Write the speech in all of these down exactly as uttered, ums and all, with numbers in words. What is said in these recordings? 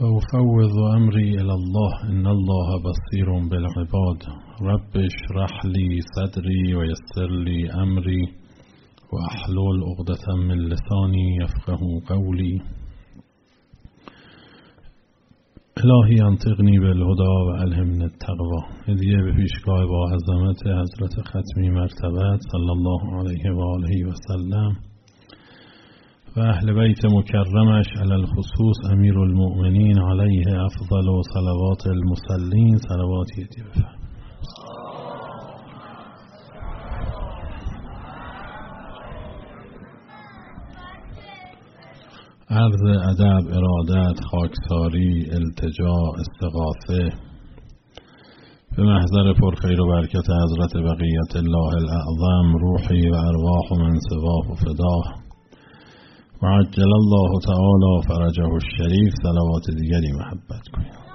وأفوض أمري إلى الله إن الله بصير بالعباد رب اشرح لي صدري ويسر لي أمري وأحلل عقدة من لساني يفقه قولي الهی انطقنی بالهدى و الهمنی التقوی. هدیه به پیشگاه با عظمت حضرت ختمی مرتبت صلی الله علیه و آله و سلم و اهل بیت مکرمش علی الخصوص امیر المؤمنین علیه افضل و صلوات المصلین. صلواتی هدیه بفرمایید. عرض ادب، ارادت، خاکساری، التجا، استغاثه به محضر پرخیر و برکت حضرت بقیت الله الاعظم، روحی و ارواح من سواه و فداه و عجل الله تعالی فرجه الشریف. صلوات دیگری محبت کنید.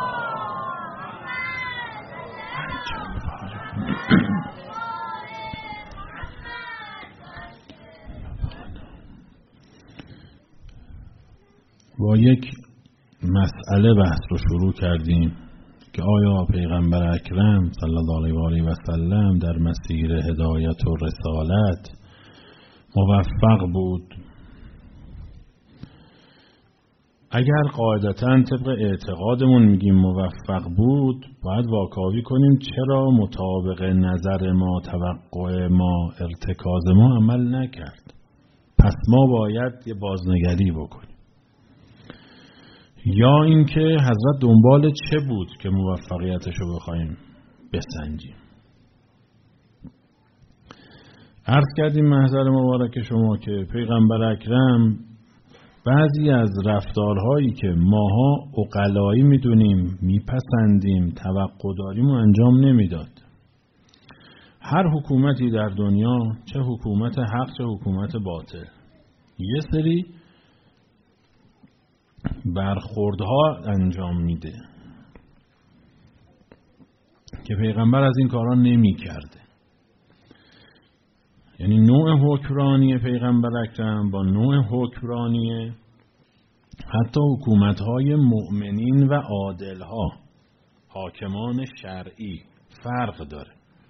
با یک مسئله بحث رو شروع کردیم که آیا پیغمبر اکرم صلی الله علیه و آله و سلم در مسیر هدایت و رسالت موفق بود؟ اگر قاعدتاً طبق اعتقادمون میگیم موفق بود، باید واکاوی کنیم چرا مطابق نظر ما، توقع ما، ارتکاز ما عمل نکرد. پس ما باید یه بازنگری بکنیم. یا اینکه حضرت دنبال چه بود که موفقیتش رو بخوایم بسنجیم. عرض کردیم محضر مبارک شما که پیغمبر اکرم بعضی از رفتارهایی که ماها عقلایی میدونیم، میپسندیم، توقع داریم و انجام نمیداد. هر حکومتی در دنیا، چه حکومت حق چه حکومت باطل، یه سری برخوردها انجام میده که پیغمبر از این کارا نمی کرده. یعنی نوع حکمرانی پیغمبر اکرم با نوع حکمرانی حتی حکومت‌های مؤمنین و عادل‌ها، حاکمان شرعی، فرق داره.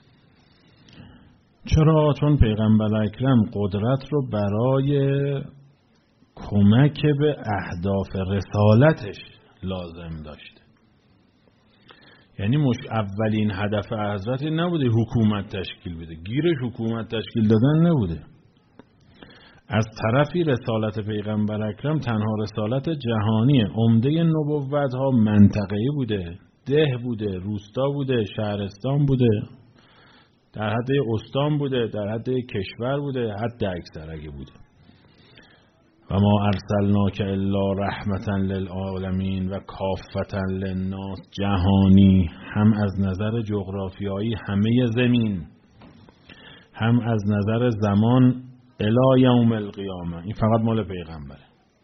چرا؟ چون پیغمبر اکرم قدرت رو برای کمک به اهداف رسالتش لازم داشته. یعنی مش اولین هدف حضرت نبوده حکومت تشکیل بده، گیرش حکومت تشکیل دادن نبوده. از طرفی رسالت پیغمبر اکرم تنها رسالت جهانیه. عمده نبوت ها منطقه‌ای بوده، ده بوده، روستا بوده، شهرستان بوده، در حد استان بوده، در حد کشور بوده، حد اکثرگی بوده. و ما ارسلناک الا رحمتا للعالمین و کافتا للناس. جهانی، هم از نظر جغرافیایی همه زمین، هم از نظر زمان الی یوم القیامه. این فقط مال پیغمبره.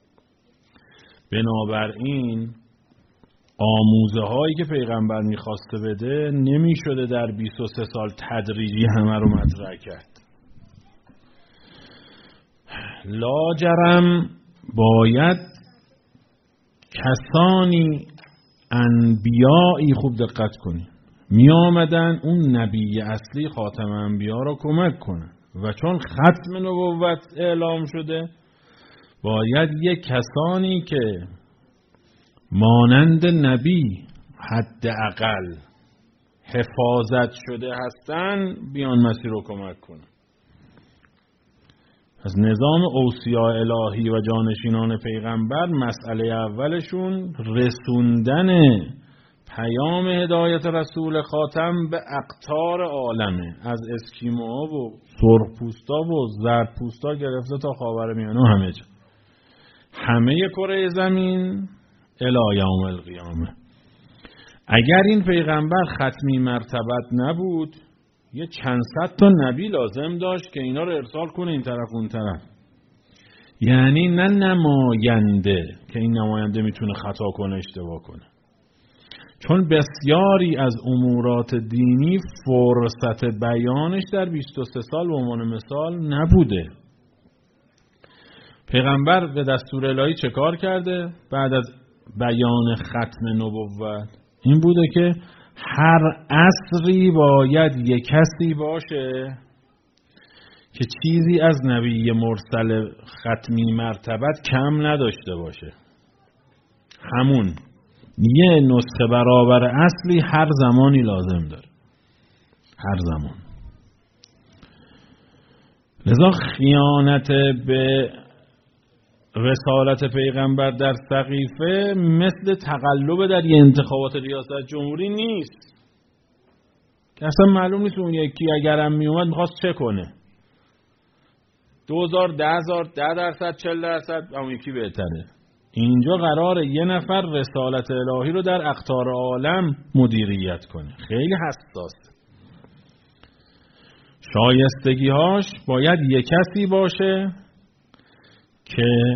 بنابراین آموزه هایی که پیغمبر میخواسته بده نمیشده در بیست و سه سال تدریجی همه رو مطرح کرد. لاجرم باید کسانی، انبیایی، خوب دقت کنی، می آمدن اون نبی اصلی خاتم انبیا را کمک کنن و چون ختم نبوت اعلام شده باید یک کسانی که مانند نبی حداقل حفاظت شده هستن بیان مسیر رو کمک کنن. از نظام اوصیاء الهی و جانشینان پیغمبر مسئله اولشون رسوندن پیام هدایت رسول خاتم به اقطار عالمه، از اسکیموها و سرخپوستا و زردپوستا گرفته تا خاورمیانه و همه جا، همه کره زمین الی یوم القیامه. اگر این پیغمبر ختمی مرتبت نبود، یه چند صد تا نبی لازم داشت که اینا رو ارسال کنه این طرف اون طرف. یعنی نه نماینده که این نماینده میتونه خطا کنه، اشتباه کنه. چون بسیاری از امورات دینی فرصت بیانش در بیست و سه سال به عنوان مثال نبوده. پیغمبر به دستور الهی چه کار کرده؟ بعد از بیان ختم نبوت این بوده که هر عصری باید یک کسی باشه که چیزی از نبی مرسل ختمی مرتبت کم نداشته باشه. همون یه نسخه برابر اصلی هر زمانی لازم داره، هر زمان. لذا خیانت به رسالت پیغمبر در سقیفه مثل تقلب در یه انتخابات ریاست جمهوری نیست که اصلا معلوم نیست اون یکی اگرم می اومد میخواست چه کنه. دو هزار، ده هزار، ده درصد، چل درصد اون یکی بهتره. اینجا قراره یه نفر رسالت الهی رو در اقطار عالم مدیریت کنه. خیلی حساس. شایستگی‌هاش باید یک کسی باشه که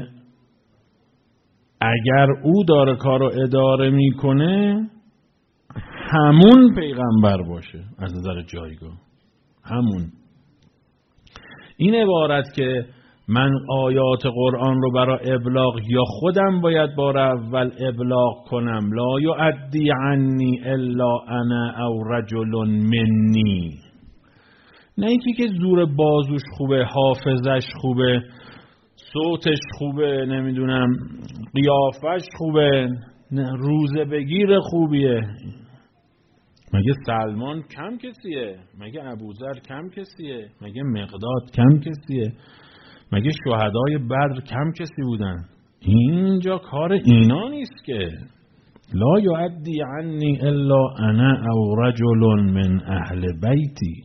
اگر او داره کارو اداره میکنه همون پیغمبر باشه از نظر جایگاه. همون. این عبارت که من آیات قرآن رو برای ابلاغ یا خودم باید بار اول ابلاغ کنم، لا یعدی عنی الا انا او رجل منی، نه اینکه که زور بازوش خوبه، حافظش خوبه، صوتش خوبه، نمیدونم قیافش خوبه، روزه بگیر خوبیه. مگه سلمان کم کسیه؟ مگه ابوذر کم کسیه؟ مگه مقداد کم کسیه؟ مگه شهدای بدر کم کسی بودن؟ اینجا کار اینا نیست که. لا یعدی عنی الا انا او رجل من اهل بیتی.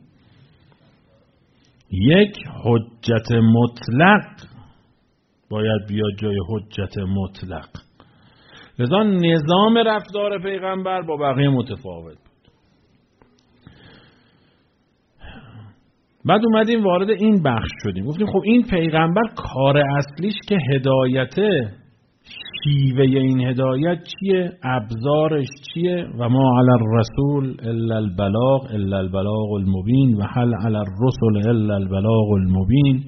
یک حجت مطلق باید بیاد جای حجت مطلق. لذا نظام رفتار پیغمبر با بقیه متفاوت بود. بعد اومدیم وارد این بخش شدیم، گفتیم خب این پیغمبر کار اصلیش که هدایته، شیوه این هدایت چیه؟ ابزارش چیه؟ و ما علی الرسول الا البلاغ الا البلاغ المبین و هل علی الرسل الا البلاغ المبین.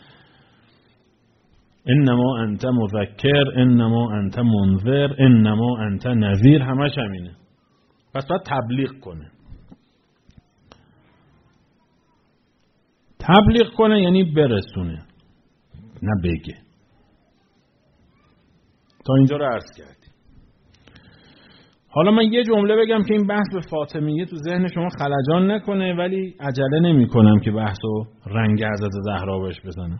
انما انت مذکر انما انت منذر انما انت نذیر، همش همینه. پس باید تبلیغ کنه. تبلیغ کنه یعنی برسونه، نه بگه. تا اینجا رو عرض کردیم. حالا من یه جمله بگم که این بحث به فاطمیه تو ذهن شما خلجان نکنه، ولی عجله نمی کنم که بحثو رنگ حضرت زهرا بهش بزنم.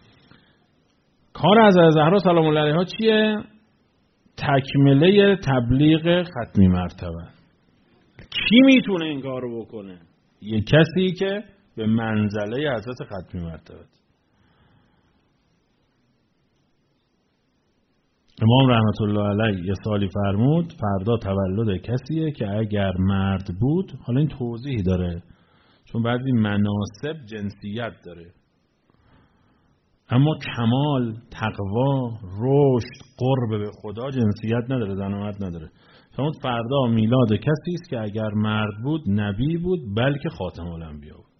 کار حضرت زهرا سلام الله علیها چیه؟ تکمله تبلیغ ختمی مرتبه. کی میتونه این کار رو بکنه؟ یه کسی که به منزله حضرت ختمی مرتبه. امام رحمت الله علیه یه سالی فرمود فردا تولد کسیه که اگر مرد بود، حالا این توضیح داره چون بعضی مناسب جنسیت داره، اما کمال، تقوا، رشد، قرب به خدا جنسیت نداره، زن و مرد نداره. فرمود فردا میلاد کسی است که اگر مرد بود نبی بود بلکه خاتم الانبیا بود.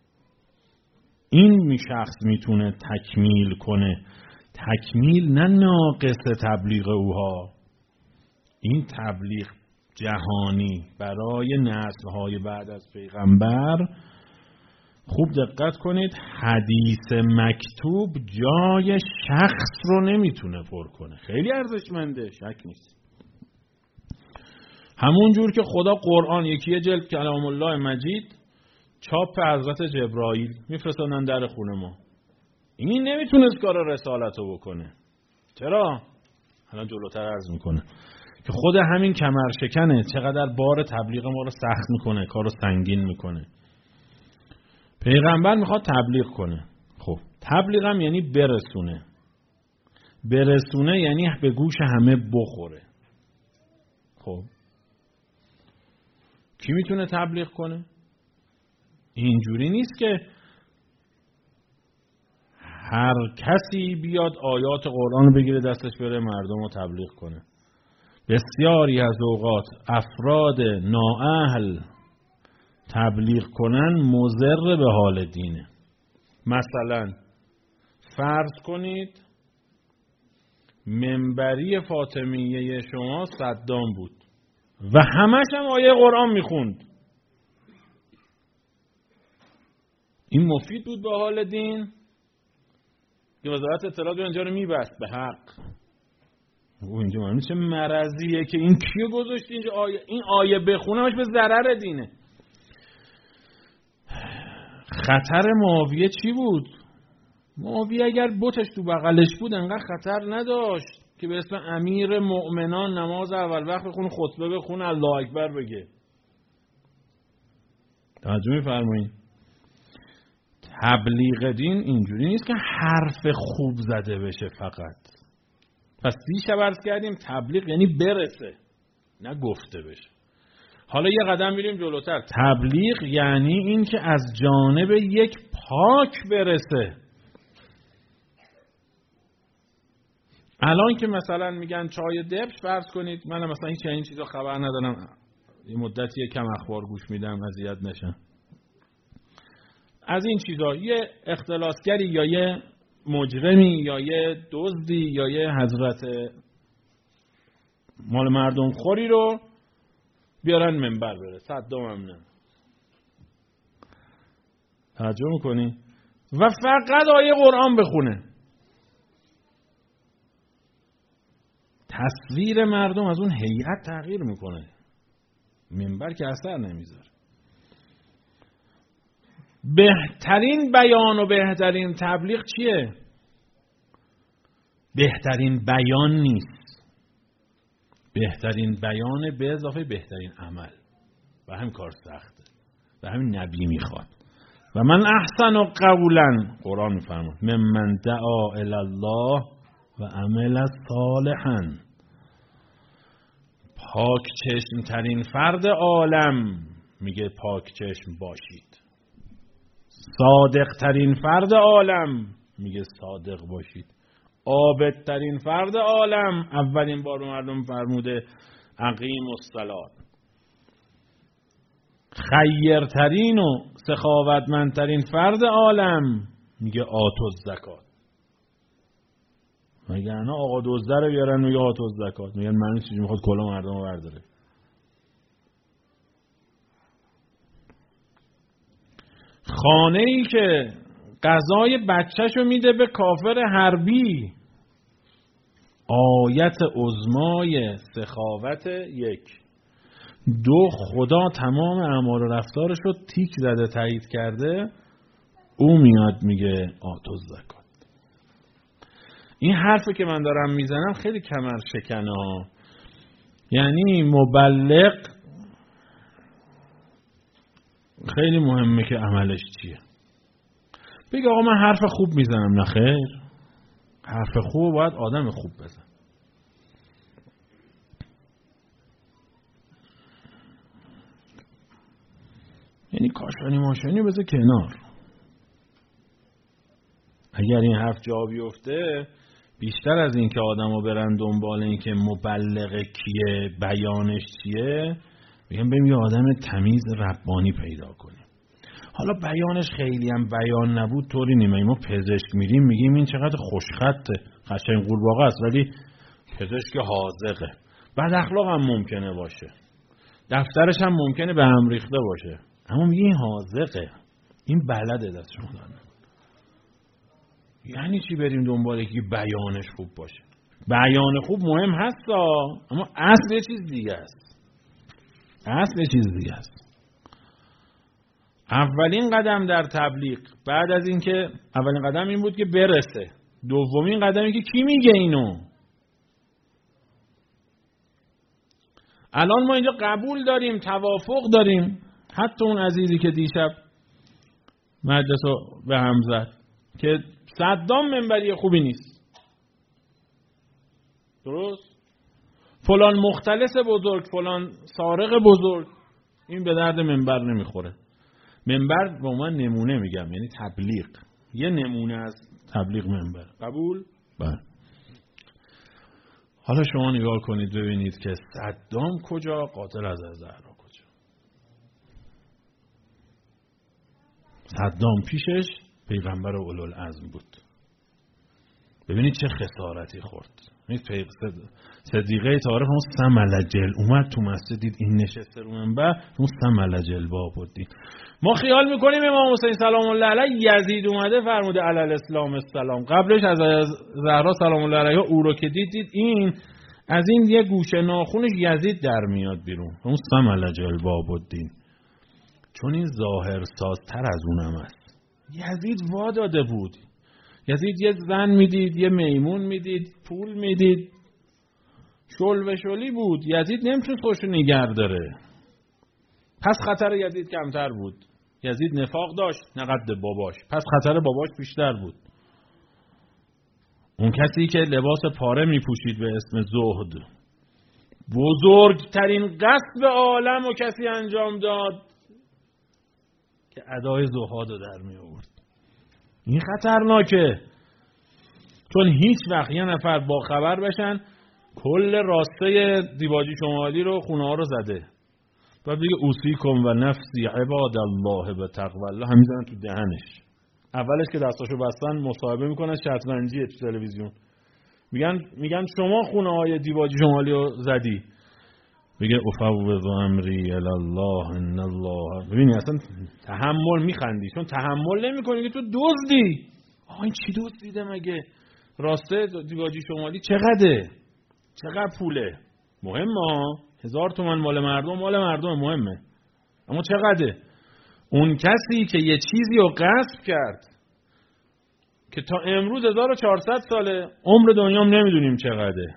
این شخص میتونه تکمیل کنه. تکمیل نه ناقص تبلیغ اوها. این تبلیغ جهانی برای نسل‌های بعد از پیغمبر. خوب دقت کنید، حدیث مکتوب جای شخص رو نمیتونه پر کنه. خیلی ارزشمنده، شک نیست. همون جور که خدا قرآن یکی جلد کلام الله مجید چاپ حضرت جبرائیل میفرستادن در خونه ما، این نمیتونست کار رسالت رو بکنه. چرا؟ الان جلوتر عرض میکنه که خود همین کمرشکنه چقدر بار تبلیغ ما رو سخت میکنه، کار رو سنگین میکنه. پیغمبر میخواد تبلیغ کنه. خب تبلیغ هم یعنی برسونه. برسونه یعنی به گوش همه بخوره. خب کی میتونه تبلیغ کنه؟ اینجوری نیست که هر کسی بیاد آیات قرآن رو بگیره دستش بره مردم رو تبلیغ کنه. بسیاری از اوقات افراد نااهل تبلیغ کنن مضر به حال دینه. مثلا فرض کنید منبری فاطمیه شما صدام بود و همش هم آیه قرآن میخوند. این مفید بود به حال دین که وزارت اطلاعات اینجا رو میبست به حق. او اینجا معلومه چه مرضیه که این کیو گذاشت اینجا آیه، این آیه بخونمش به ضرر دینه. خطر معاویه چی بود؟ معاویه اگر بتش تو بغلش بود انقدر خطر نداشت که به اسم امیر مؤمنان نماز اول وقت بخونه، خطبه بخونه، الله اکبر بگه. توجه می‌فرمایید؟ تبلیغ دین اینجوری نیست که حرف خوب زده بشه فقط. پس دیشب عرض کردیم تبلیغ یعنی برسه، نه گفته بشه. حالا یه قدم میریم جلوتر. تبلیغ یعنی این که از جانب یک پاک برسه. الان که مثلا میگن چای دبش، فرض کنید من مثلا هیچ این چیزا خبر ندارم، این مدتی کم اخبار گوش میدم اذیت نشم، از این چیزا یه اختلاسگری یا یه مجرمی یا یه دزدی یا یه حضرت مال مردم خوری رو بیارن منبر بره، صدام هم نه. توجه میکنی؟ و فقط آیه قرآن بخونه. تصویر مردم از اون هیئت تغییر میکنه، منبر که اثر نمیذاره. بهترین بیان و بهترین تبلیغ چیه؟ بهترین بیان نیست، بهترین بیان به اضافه بهترین عمل. و همین کار سخته و همین نبی میخواد. و من احسن و قولا، قرآن میفرماد، ممن دعا الی الله و عمل صالحا. پاک چشم ترین فرد عالم میگه پاک چشم باشید. صادق ترین فرد عالم میگه صادق باشید. عابد ترین فرد عالم اولین بار مردم فرموده اقیم الصلاة. خیرترین و سخاوتمندترین فرد عالم میگه آتوا الزکات. میگن نه آقا دزده رو بیارن میگه آتوا الزکات، میگن معنی چیزی میخواد کلا مردم رو برداره. خانه ای که غذای بچه‌شو میده به کافر حربی، آیت عظمای سخاوت یک. دو، خدا تمام اعمال و رفتارش رو تیک زده تایید کرده، او میاد میگه آتوا الزکات. این حرفی که من دارم میزنم خیلی کمر شکنه ها. یعنی مبلغ خیلی مهمه که عملش چیه. بگه آقا من حرف خوب میزنم، نه خیر، حرف خوب باید آدم خوب بزن. یعنی کاشانی ماشانی بذار کنار. اگر این حرف جا بیفته، بیشتر از این که آدم ها برن دنبال این که مبلغ کیه، بیانش چیه، بگم بریم یه آدم تمیز ربانی پیدا کنیم. حالا بیانش خیلی هم بیان نبود طوری نیمه. ما پزشک میریم میگیم این چقدر خوشخطه، قشنگ قورباغه است، ولی پزشک حاذقه. بد اخلاق هم ممکنه باشه، دفترش هم ممکنه به هم ریخته باشه، اما میگه این حاذقه، این بلده دست شما دارن. یعنی چی بریم دنبال که بیانش خوب باشه؟ بیان خوب مهم هست، اما اصل یه چیز دیگه است. اصل یه چیز دیگه است. اولین قدم در تبلیغ بعد از این که اولین قدم این بود که برسه، دومین قدم این که کی میگه اینو. الان ما اینجا قبول داریم، توافق داریم، حتی اون عزیزی که دیشب مجلس رو به هم زد که صدام منبری خوبی نیست، درست؟ فلان مختلس بزرگ، فلان سارق بزرگ، این به درد منبر نمیخوره. منبر با من نمونه میگم، یعنی تبلیغ، یه نمونه از تبلیغ منبر. قبول؟ بله. حالا شما نگاه کنید ببینید که صدام کجا، قاتل از زهرا کجا. صدام پیشش پیغمبر اولوالعزم بود. ببینید چه خسارتی خورد. صدیقه تاریخ اون سملجل اومد تو مسجد، دید این نشسته رو منبر، اون سملجل باب بود. ما خیال میکنیم امام حسین سلام الله علیه یزید اومده فرموده علی الاسلام السلام، قبلش از زهرا سلام الله علیها او رو که دید، دید این از این یه گوشه ناخونش یزید در میاد بیرون، اون سملجل باب الدین، چون این ظاهر سازتر از اونم است. یزید وا داده بود، یزید یه زن میدید، یه میمون میدید، پول میدید، شل و شلی بود. یزید نمیتون خوشو نگر داره، پس خطر یزید کمتر بود. یزید نفاق داشت نقد باباش، پس خطر باباش بیشتر بود. اون کسی که لباس پاره میپوشید به اسم زهد، بزرگترین قصد عالم و کسی انجام داد که ادای زهاد رو در می آورد. این خطرناکه، چون هیچ وقت یه نفر با خبر بشن کل راسته دیباجی شمالی رو خونه ها رو زده، بعد دیگه اوصیکم و نفسی عباد الله به تقوی الله هم میزنن تو دهنش. اولش که دستاشو بستن مصاحبه میکنن شطرنجیه تو تلویزیون، میگن میگن شما خونه های دیباجی شمالی رو زدی، میگه افوض امری الی الله ان الله. ببینی اصلا تحمل میخندی، چون تحمل نمیکنی که تو دزدی. آقا این چی دزدیده مگه؟ راسته دیباجی شمالی چقدره؟ چقدر پوله؟ مهمه، هزار تومن مال مردم، مال مردم مهمه، اما چقدره؟ اون کسی که یه چیزی رو غصب کرد که تا امروز هزار و چهارصد ساله عمر دنیا هم نمیدونیم چقدره.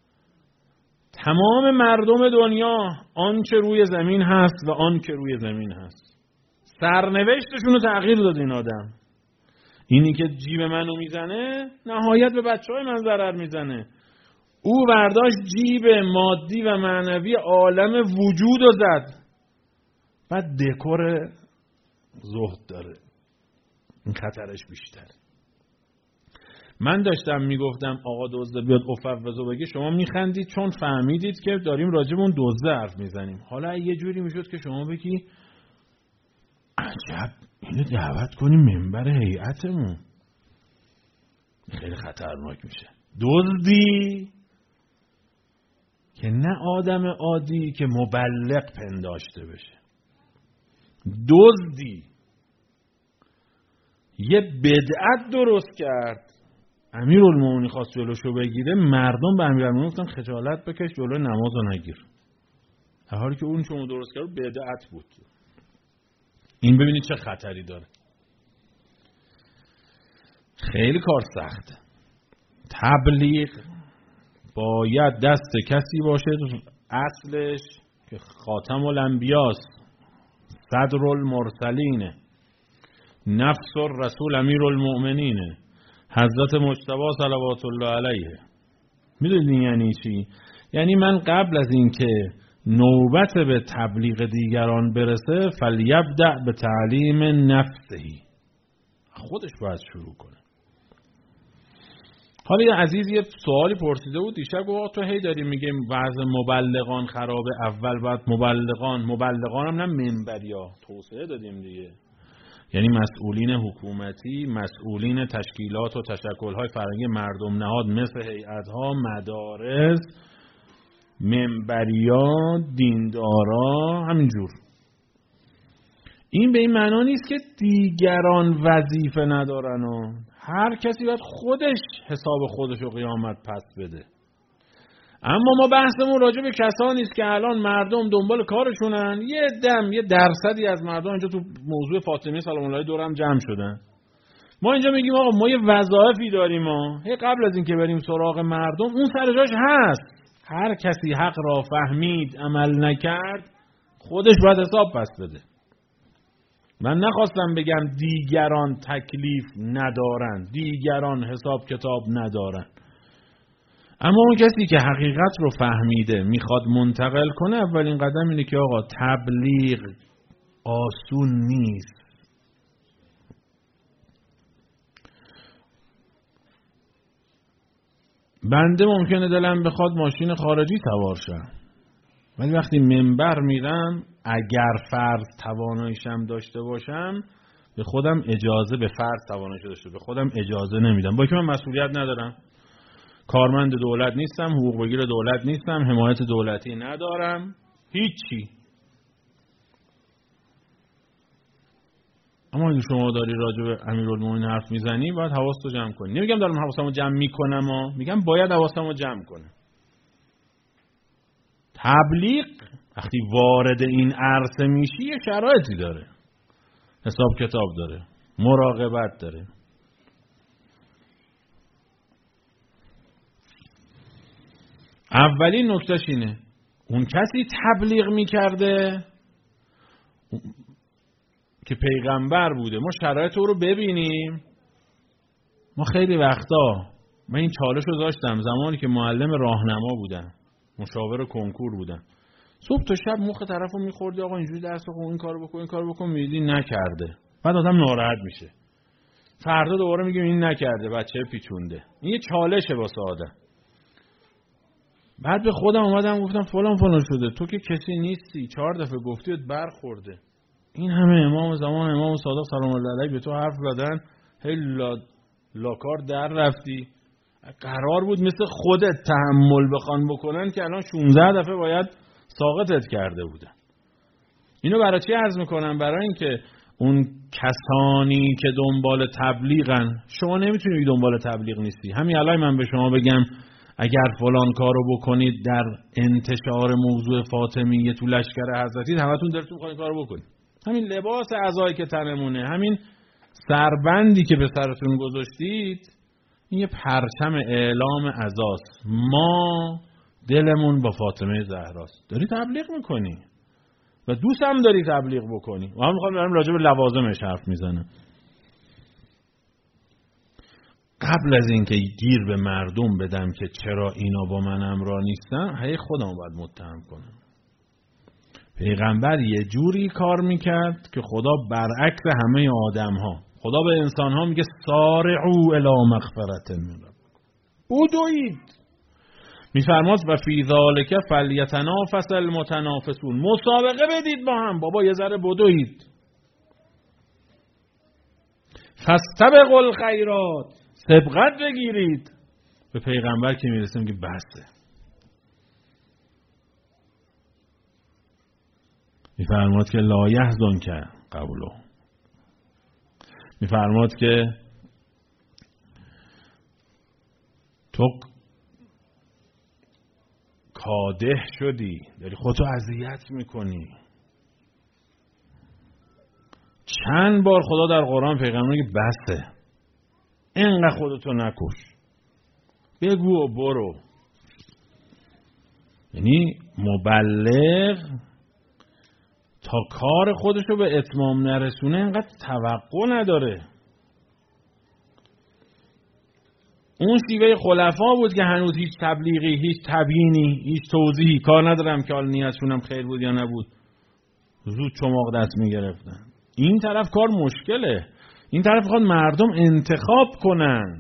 تمام مردم دنیا آنچه روی زمین هست و آن که روی زمین هست، سرنوشتشون رو تغییر داد این آدم. اینی که جیب منو میزنه نهایت به بچه های من ضرر میزنه. او برداشت جیب مادی و معنوی عالم وجود رو زد، بعد دکور زهد داره، این خطرش بیشتر. من داشتم میگفتم آقا دزده بیاد افوضو بگه، شما میخندید چون فهمیدید که داریم راجع به اون دزده حرف میزنیم. حالا یه جوری میشد که شما بگی عجب اینو دعوت کنیم منبر هیئتمون، خیلی خطرناک میشه. دزدی که نه آدم عادی که مبلغ پنداشته بشه، دزدی یه بدعت درست کرد، امیرالمومنین خواست جلوشو بگیره، مردم به امیرالمومنین گفتن خجالت بکش جلوی نمازو نگیر، در حالی که اون چون درست کرد بدعت بود. این ببینید چه خطری داره. خیلی کار سخته. تبلیغ باید دست کسی باشه اصلش که خاتم الانبیاست، صدر المرسلینه، نفس الرسول امیرالمؤمنینه، حضرت مجتبی صلوات الله علیه. میدونید یعنی چی؟ یعنی من قبل از این که نوبت به تبلیغ دیگران برسه فلیبدأ به تعلیم نفسهی، خودش باید شروع کنه. حالا یه عزیز یه سوالی پرسیده بود دیشب، گفت تو هی داریم میگیم وضع مبلغان خرابه، اول باید مبلغان مبلغان هم نه منبریا توسعه دادیم دیگه، یعنی مسئولین حکومتی، مسئولین تشکیلات و تشکل‌های فرهنگی مردم نهاد مثل هیئت‌ها، مدارس، منبریا، دیندارا، همینجور. این به این معنا نیست که دیگران وظیفه ندارن و هر کسی باید خودش حساب خودش رو قیامت پس بده. اما ما بحثمون راجع به کسانی است که الان مردم دنبال کارشونن، یه دم یه درصدی از مردم اینجا تو موضوع فاطمه سلام الله علیها دورم جمع شدن. ما اینجا میگیم آقا ما یه وظایفی داریم، ما هی قبل از این که بریم سراغ مردم اون سر جاش هست. هر کسی حق را فهمید عمل نکرد خودش باید حساب پس بده. من نخواستم بگم دیگران تکلیف ندارن، دیگران حساب کتاب ندارن، اما اون کسی که حقیقت رو فهمیده میخواد منتقل کنه، اولین قدم اینه که آقا تبلیغ آسون نیست. بنده ممکنه دلم بخواد ماشین خارجی سوار شم، ولی وقتی منبر میرم اگر فرض تواناییشم داشته باشم به خودم اجازه، به فرض تواناییش داشته به خودم اجازه نمیدم، با که من مسئولیت ندارم. کارمند دولت نیستم، حقوق بگیر دولت نیستم، حمایت دولتی ندارم، هیچی. اما اگه شما داری راجع به امیرالمومنین حرف میزنی باید حواستو جمع کنی. نمیگم دارم حواسمو جمع میکنم، ها، میگم باید حواسمو جمع کنم. تبلیغ وقتی وارد این عرصه میشی یه شرایطی داره، حساب کتاب داره، مراقبت داره. اولین نکتهش اینه اون کسی تبلیغ میکرده که پیغمبر بوده، ما شرایط او رو ببینیم. ما خیلی وقتا، من این چالش رو داشتم زمانی که معلم راهنما بودم، مشاور کنکور بودم، صبح تا شب مخ طرفو میخوردی آقا اینجوری درس بخون، این کارو بکن، این کارو بکن، میدی نکرده، بعد آدم ناراحت میشه. فردا دوباره میگیم این نکرده، بچه پیچونده. این یه چالشه واسه آدم. بعد به خودم اومدم گفتم فلان فلان شده، تو که کسی نیستی، چهار دفعه گفتیت برخورده. این همه امام زمان امام صادق سلام الله علیه به تو حرف زدن، هی لا لاکار در رفتی. قرار بود مثل خودت تحمل بخوان بکنن که الان شانزده دفعه باید ساقطت کرده بودن. اینو برای چی عرض میکنم؟ برای اینکه اون کسانی که دنبال تبلیغن، شما نمیتونی دنبال تبلیغ نیستی. همین الان من به شما بگم اگر فلان کارو بکنید در انتشار موضوع فاطمیه تو لشکر حضرتید، همتون دلتون میخواد این کارو بکنید. همین لباس عزایی که تنمونه، همین سربندی که به سرتون گذاشتید، این یه پرچم اعلام عزاست. ما دلمون با فاطمه زهراست. داری تبلیغ میکنی و دوست هم داری تبلیغ بکنی. و هم میخوام برم راجع به لوازمش حرف میزنم. قبل از اینکه گیر به مردم بدم که چرا اینا با من همراه نیستن، هی خودم باید متهم کنم. پیغمبر یه جوری کار میکرد که خدا برعکس همه آدم ها، خدا به انسان ها میگه سارعوا الی مغفرة من ربکم، بدوید. میفرماد و فی ذالک فلیتنافس المتنافسون، مسابقه بدید با هم، بابا یه ذره بدوید. فاستبقوا الخیرات، سبقت بگیرید. به پیغمبر که میرسیم که بسه. میفرماد که لا یحزنک قوله، میفرماد که تو کادح شدی، داری خودتو اذیت میکنی. چند بار خدا در قرآن پیغمبر میگه بسه، اینقدر خودتو نکش، بگو و برو. یعنی مبلغ تا کار خودشو به اتمام نرسونه اینقدر توقع نداره. اون شیوه خلفا بود که هنوز هیچ تبلیغی، هیچ تبیینی، هیچ توضیحی، کار ندارم که حال نیتشونم خیر بود یا نبود، زود چماق دست میگرفتن. این طرف کار مشکله، این طرف میخواد مردم انتخاب کنن.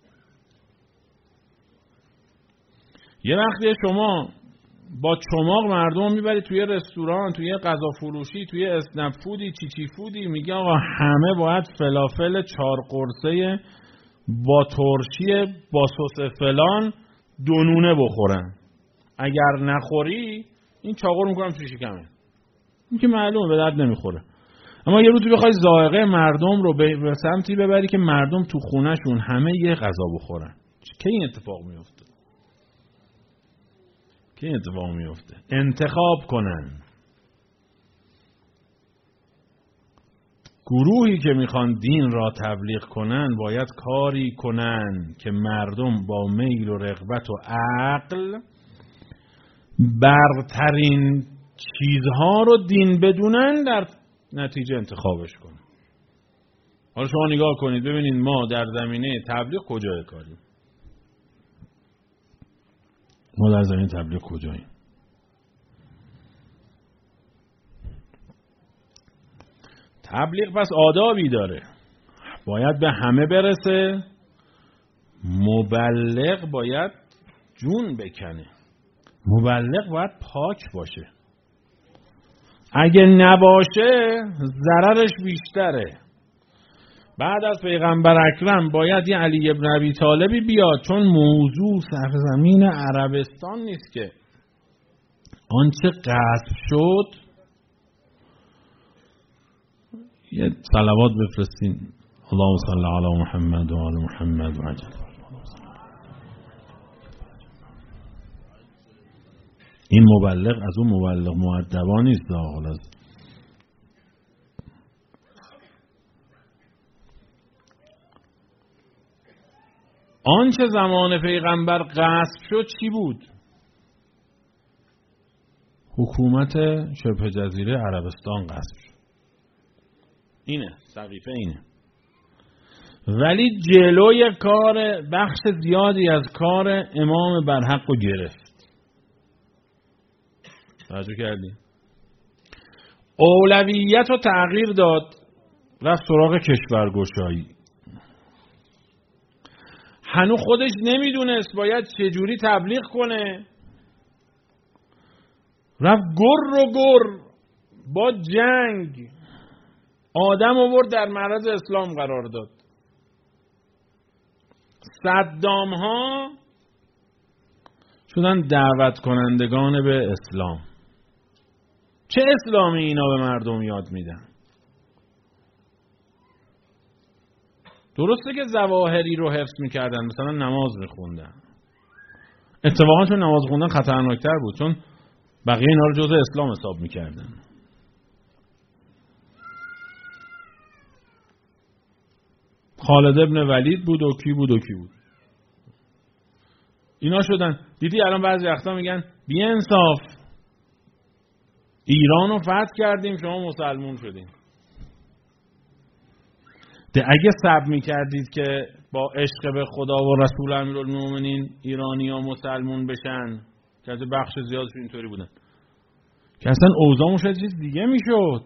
یه وقتی شما با چماق مردم میبری توی رستوران، توی غذا فروشی، توی اسنپ فودی، چی چی فودی، میگه آقا همه باید فلافل چهار قرصه با ترشی با سس فلان دونونه بخورن، اگر نخوری این چاقو رو میکنم توی شکمه. این که معلومه به درد نمیخوره. اما یه روز بخوای ذائقه مردم رو به سمتی ببری که مردم تو خونهشون همه یه غذا بخورن، کی این اتفاق میفته؟ کی این اتفاق میفته؟ انتخاب کنن. گروهی که میخوان دین را تبلیغ کنن باید کاری کنن که مردم با میل و رغبت و عقل برترین چیزها رو دین بدونن، در نتیجه انتخابش کنن. حالا شما نگاه کنید ببینید ما در زمینه تبلیغ کجای کاریم؟ ما در زمینه تبلیغ کجاییم؟ تبلیغ پس آدابی داره، باید به همه برسه. مبلغ باید جون بکنه، مبلغ باید پاک باشه. اگه نباشه ضررش بیشتره. بعد از پیغمبر اکرم باید یه علی ابن ابی طالبی بیاد، چون موضوع سرزمین عربستان نیست که. آنچه غصب شد، یه صلوات بفرستین. اللهم صل علی محمد و آل محمد و عجل. این مبلغ از اون مبلغ مؤدبا نیست داخل از آنچه زمان پیغمبر غصب شد چی بود؟ حکومت شبه جزیره عربستان غصب شد. اینه سقیفه اینه. ولی جلوی کار بخش زیادی از کار امام برحق رو گرفت. توجه کردی؟ اولویت رو تغییر داد، رفت سراغ کشورگشایی. هنو خودش نمیدونست باید چجوری تبلیغ کنه، رفت گر و گر با جنگ آدم آورد در معرض اسلام قرار داد. صدام ها شدن دعوت کنندگان به اسلام. چه اسلامی اینا به مردم یاد میدن؟ درسته که ظواهری رو حفظ میکردن، مثلا نماز میخوندن. اتفاقا چون نماز خوندن خطرناکتر بود، چون بقیه اینا رو جزء اسلام حساب میکردن. خالد ابن ولید بود و کی بود و کی بود. اینا شدن. دیدی الان بعضی وقتا میگن بی انصاف، ایران رو فتح کردیم شما مسلمون شدیم. ده اگه صبر میکردید که با عشق به خدا و رسول امیرالمومنین ایرانی ها مسلمون بشن، که از بخش زیادش اینطوری بودن، که اصلا اوضاعمون شاید چیز دیگه میشد.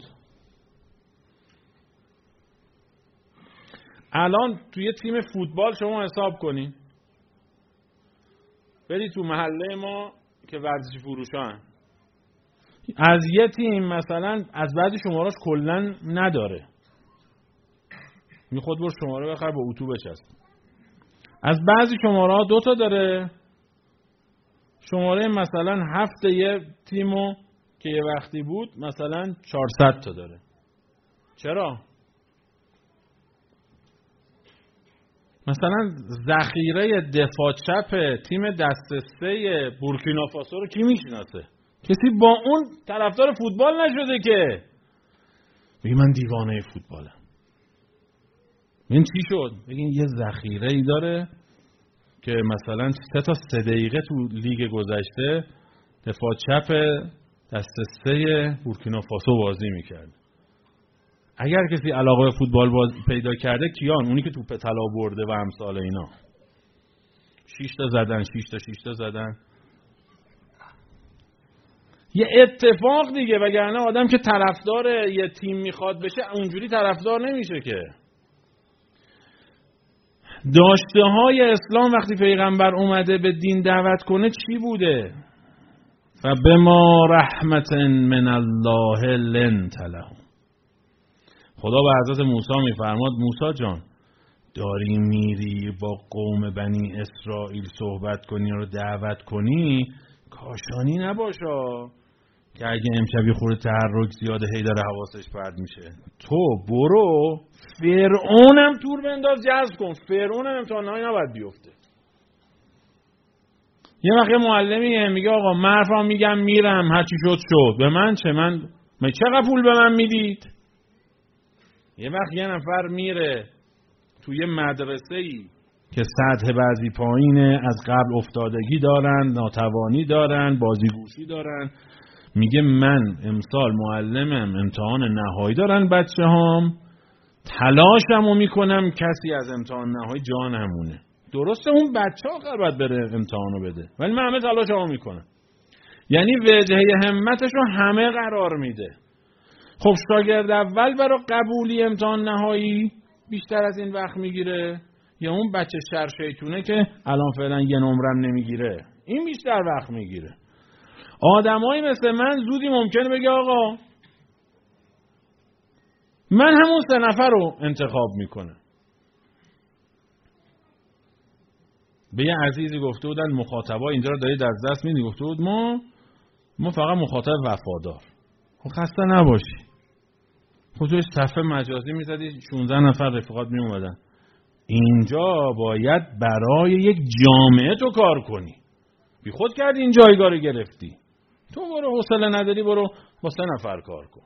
الان توی تیم فوتبال شما حساب کنین، برید تو محله ما که ورزشی فروشان، از یه تیم مثلا از بعضی شماراش کلن نداره، می خود بر شماره بخر با اتو بچست. از بعضی شماره ها دوتا داره، شماره مثلا هفت یه تیمو که یه وقتی بود مثلا چهارصد تا داره. چرا؟ مثلا ذخیره دفاع چپ تیم دسته سه بورکینافاسو رو کی میشناسه؟ کسی با اون طرفدار فوتبال نشده که بگی من دیوانه فوتبالم. این چی شد؟ بگین یه ذخیره ای داره که مثلا سه تا سه دقیقه تو لیگ گذشته دفاع چپ دسته سه بورکینافاسو بازی میکرد. اگر کسی علاقه به فوتبال باز پیدا کرده کیان؟ اونی که توپ طلا برده و امثال اینا. شش تا زدن، شش تا شش تا زدن. یه اتفاق دیگه، وگرنه آدم که طرفدار یه تیم میخواد بشه اونجوری طرفدار نمیشه که. داشته های اسلام وقتی پیغمبر اومده به دین دعوت کنه چی بوده؟ فبما رحمت من الله لنت لهم. خدا به حضرت موسی میفرماد موسی جان داری میری با قوم بنی اسرائیل صحبت کنی رو دعوت کنی، کاشانی نباشا که اگه امشبی خورده تحرک زیاده هی داره حواسش پرت میشه. تو برو فرعونم تور بنداز جذب کن، فرعونم امتحانهایی نباید بیفته. یه وقت معلمیه میگه آقا من حرفا میگم میرم هرچی شد شد، به من چه؟ من من چقدر پول به من میدید؟ یه وقت یه نفر میره توی مدرسه‌ای که سطح بعضی پایینه، از قبل افتادگی دارن، ناتوانی دارن، بازیگوشی دارن، میگه من امسال معلمم امتحان نهایی دارن بچه هام، تلاشمو میکنم کسی از امتحان نهایی جا نمونه. درسته اون بچه ها قرار باید بره امتحانو بده، ولی من همه تلاشمو میکنم. یعنی وجهه همتش رو همه قرار میده. خب شاگرد اول برای قبولی امتحان نهایی بیشتر از این وقت میگیره یا اون بچه شرشیطونه که الان فعلا یه نمرم نمیگیره؟ این بیشتر وقت میگیره. آدمایی مثل من زودی ممکنه بگه آقا من همون سه نفر رو انتخاب میکنم. به یه عزیزی گفته بودن مخاطبا اینجا رو دارید از دست میدید، گفته بود ما ما فقط مخاطب وفادار. خب خسته نباشی، خودش صفحه مجازی میزدی شانزده نفر رفیقات می اومدن. اینجا باید برای یک جامعه تو کار کنی. بی خود کردی این جایگاه رو گرفتی، تو برو، حوصله نداری برو با سه نفر کار کن.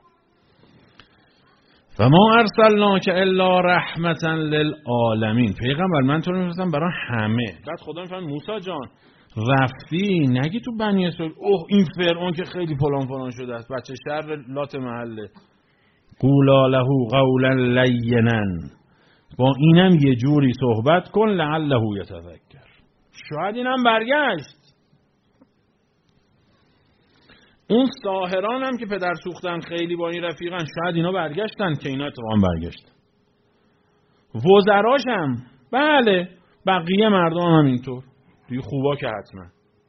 و ما ارسلناک الا رحمتا للعالمین. پیغمبر من تو رو میفرستم برای همه. بعد خدا میفهمه موسی جان رفتی نگی تو بنی اسرائیل اوه این فرعون که خیلی فلان فلان شده است، بچه شر لات محله. قولا له قولا لینا، با اینم یه جوری صحبت کن لعله یتذکر، شاید اینم برگشت. اون ساحران هم که پدر سوختن خیلی با این رفیقن، شاید اینا برگشتن که اینا اتفاقا برگشتن. وزراش هم بله، بقیه مردم هم اینطور دیگه، خوبا که حتما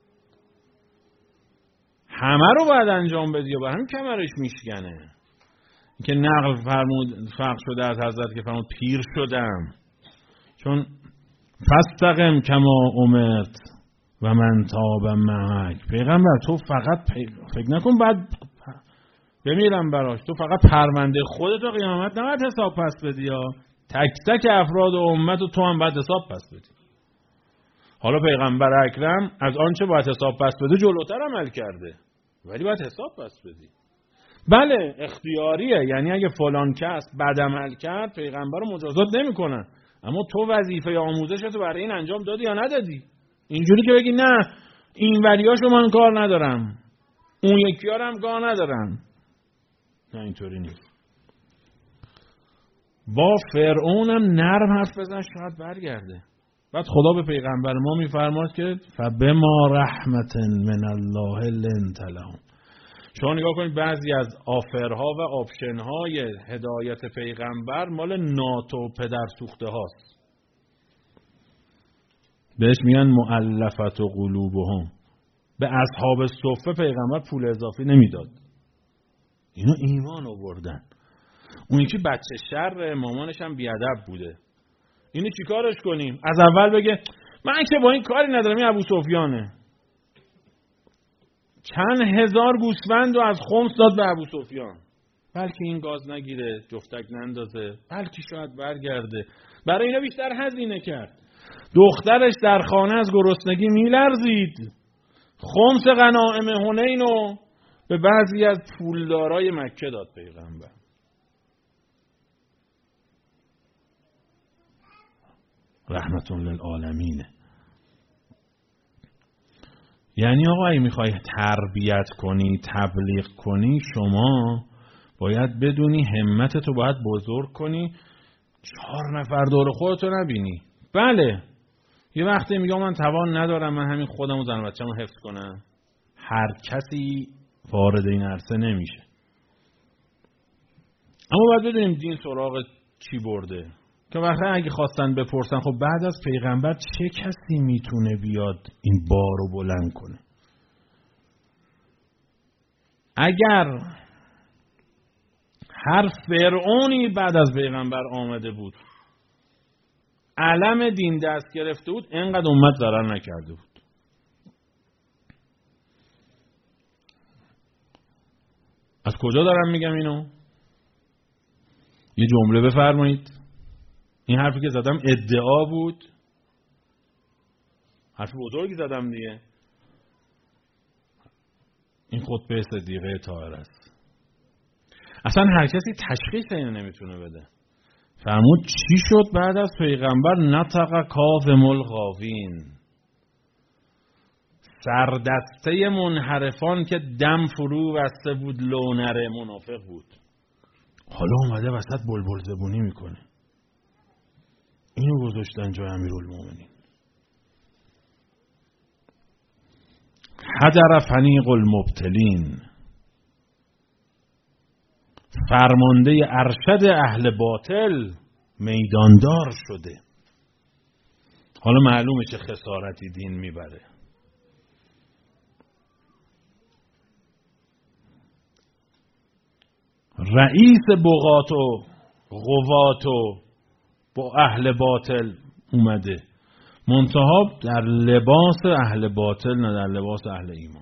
همه رو باید انجام بدی و به همین کمرش میشکنه. که نقل فرمود فرق شده از حضرت که فرمود پیر شدم چون فاستقم کما امرت و من تاب معک. پیغمبر تو فقط پی... فکر نکن بعد بمیرم براش، تو فقط پرونده خودتو قیامت نباید حساب پس بدی، یا تک تک افراد و امت و تو هم باید حساب پس بدی. حالا پیغمبر اکرم از آنچه باید حساب پس بده جلوتر عمل کرده، ولی باید حساب پس بدی. بله اختیاریه، یعنی اگه فلان کس بد عمل کرد پیغمبر رو مجازات نمی کنن، اما تو وظیفه آموزشتو برای این انجام دادی یا ندادی. اینجوری که بگی نه این ولیاشو من کار ندارم اون یکی ها هم کار ندارم، نه اینطوری نیست. با فرعون هم نرم حرف بزن شاید برگرده. بعد خدا به پیغمبر ما میفرماد که فبما رحمت من الله لنت لهم. شما نگاه کنید بعضی از آفرها و آپشنهای هدایت پیغمبر مال ناتو پدر سوخته هاست. بهش میگن مؤلفت و قلوبهم. به اصحاب صفه پیغمبر پول اضافی نمیداد، اینو ایمان آوردن. اون یکی بچه شر، مامانش هم بیادب بوده، اینو چیکارش کنیم؟ از اول بگه من که با این کاری ندارم، این ابو سفیانه. چند هزار گوسفند رو از خمس داد به ابو سفیان، بلکه این گاز نگیره، جفتک نندازه، بلکه شاید برگرده. برای اینا بیشتر هزینه کرد. دخترش در خانه از گرسنگی میلرزید، خمس غنائم حنین رو به بعضی از پولدارای مکه داد پیغمبر. رحمت للعالمین. یعنی آقا اگه میخوای تربیت کنی، تبلیغ کنی، شما باید بدونی همتتو باید بزرگ کنی، چهار نفر دور خودتو نبینی. بله یه وقتی میگم من توان ندارم، من همین خودم و زن و بچه‌مو حفظ کنم، هر کسی وارد این عرصه نمیشه. اما باید بدونیم دین سراغ چی برده، که وقتی اگه خواستن بپرسن خب بعد از پیغمبر چه کسی میتونه بیاد این بارو بلند کنه؟ اگر هر فرعونی بعد از پیغمبر آمده بود علم دین دست گرفته بود، اینقدر امت ضرر نکرده بود. از کجا دارم میگم اینو؟ یه جمله بفرمایید. این حرفی که زدم ادعا بود، حرف بزرگی زدم دیگه. این خطبه صدیقه طاهر است. اصلا هر کسی تشخیص اینو نمیتونه بده. فرمود چی شد بعد از پیغمبر؟ نطق کاظم الغاوین، سردسته منحرفان که دم فرو بسته بود، لونره منافق بود، حالا اومده وسط بلبل زبونی میکنه. اینو گذاشتن جای امیرالمومنین. حضر فنیق المبتلین، فرمانده ارشد اهل باطل میداندار شده. حالا معلومه چه خسارتی دین میبره. رئیس بغات و غوات و با اهل باطل اومده، منتها در لباس اهل باطل نه در لباس اهل ایمان.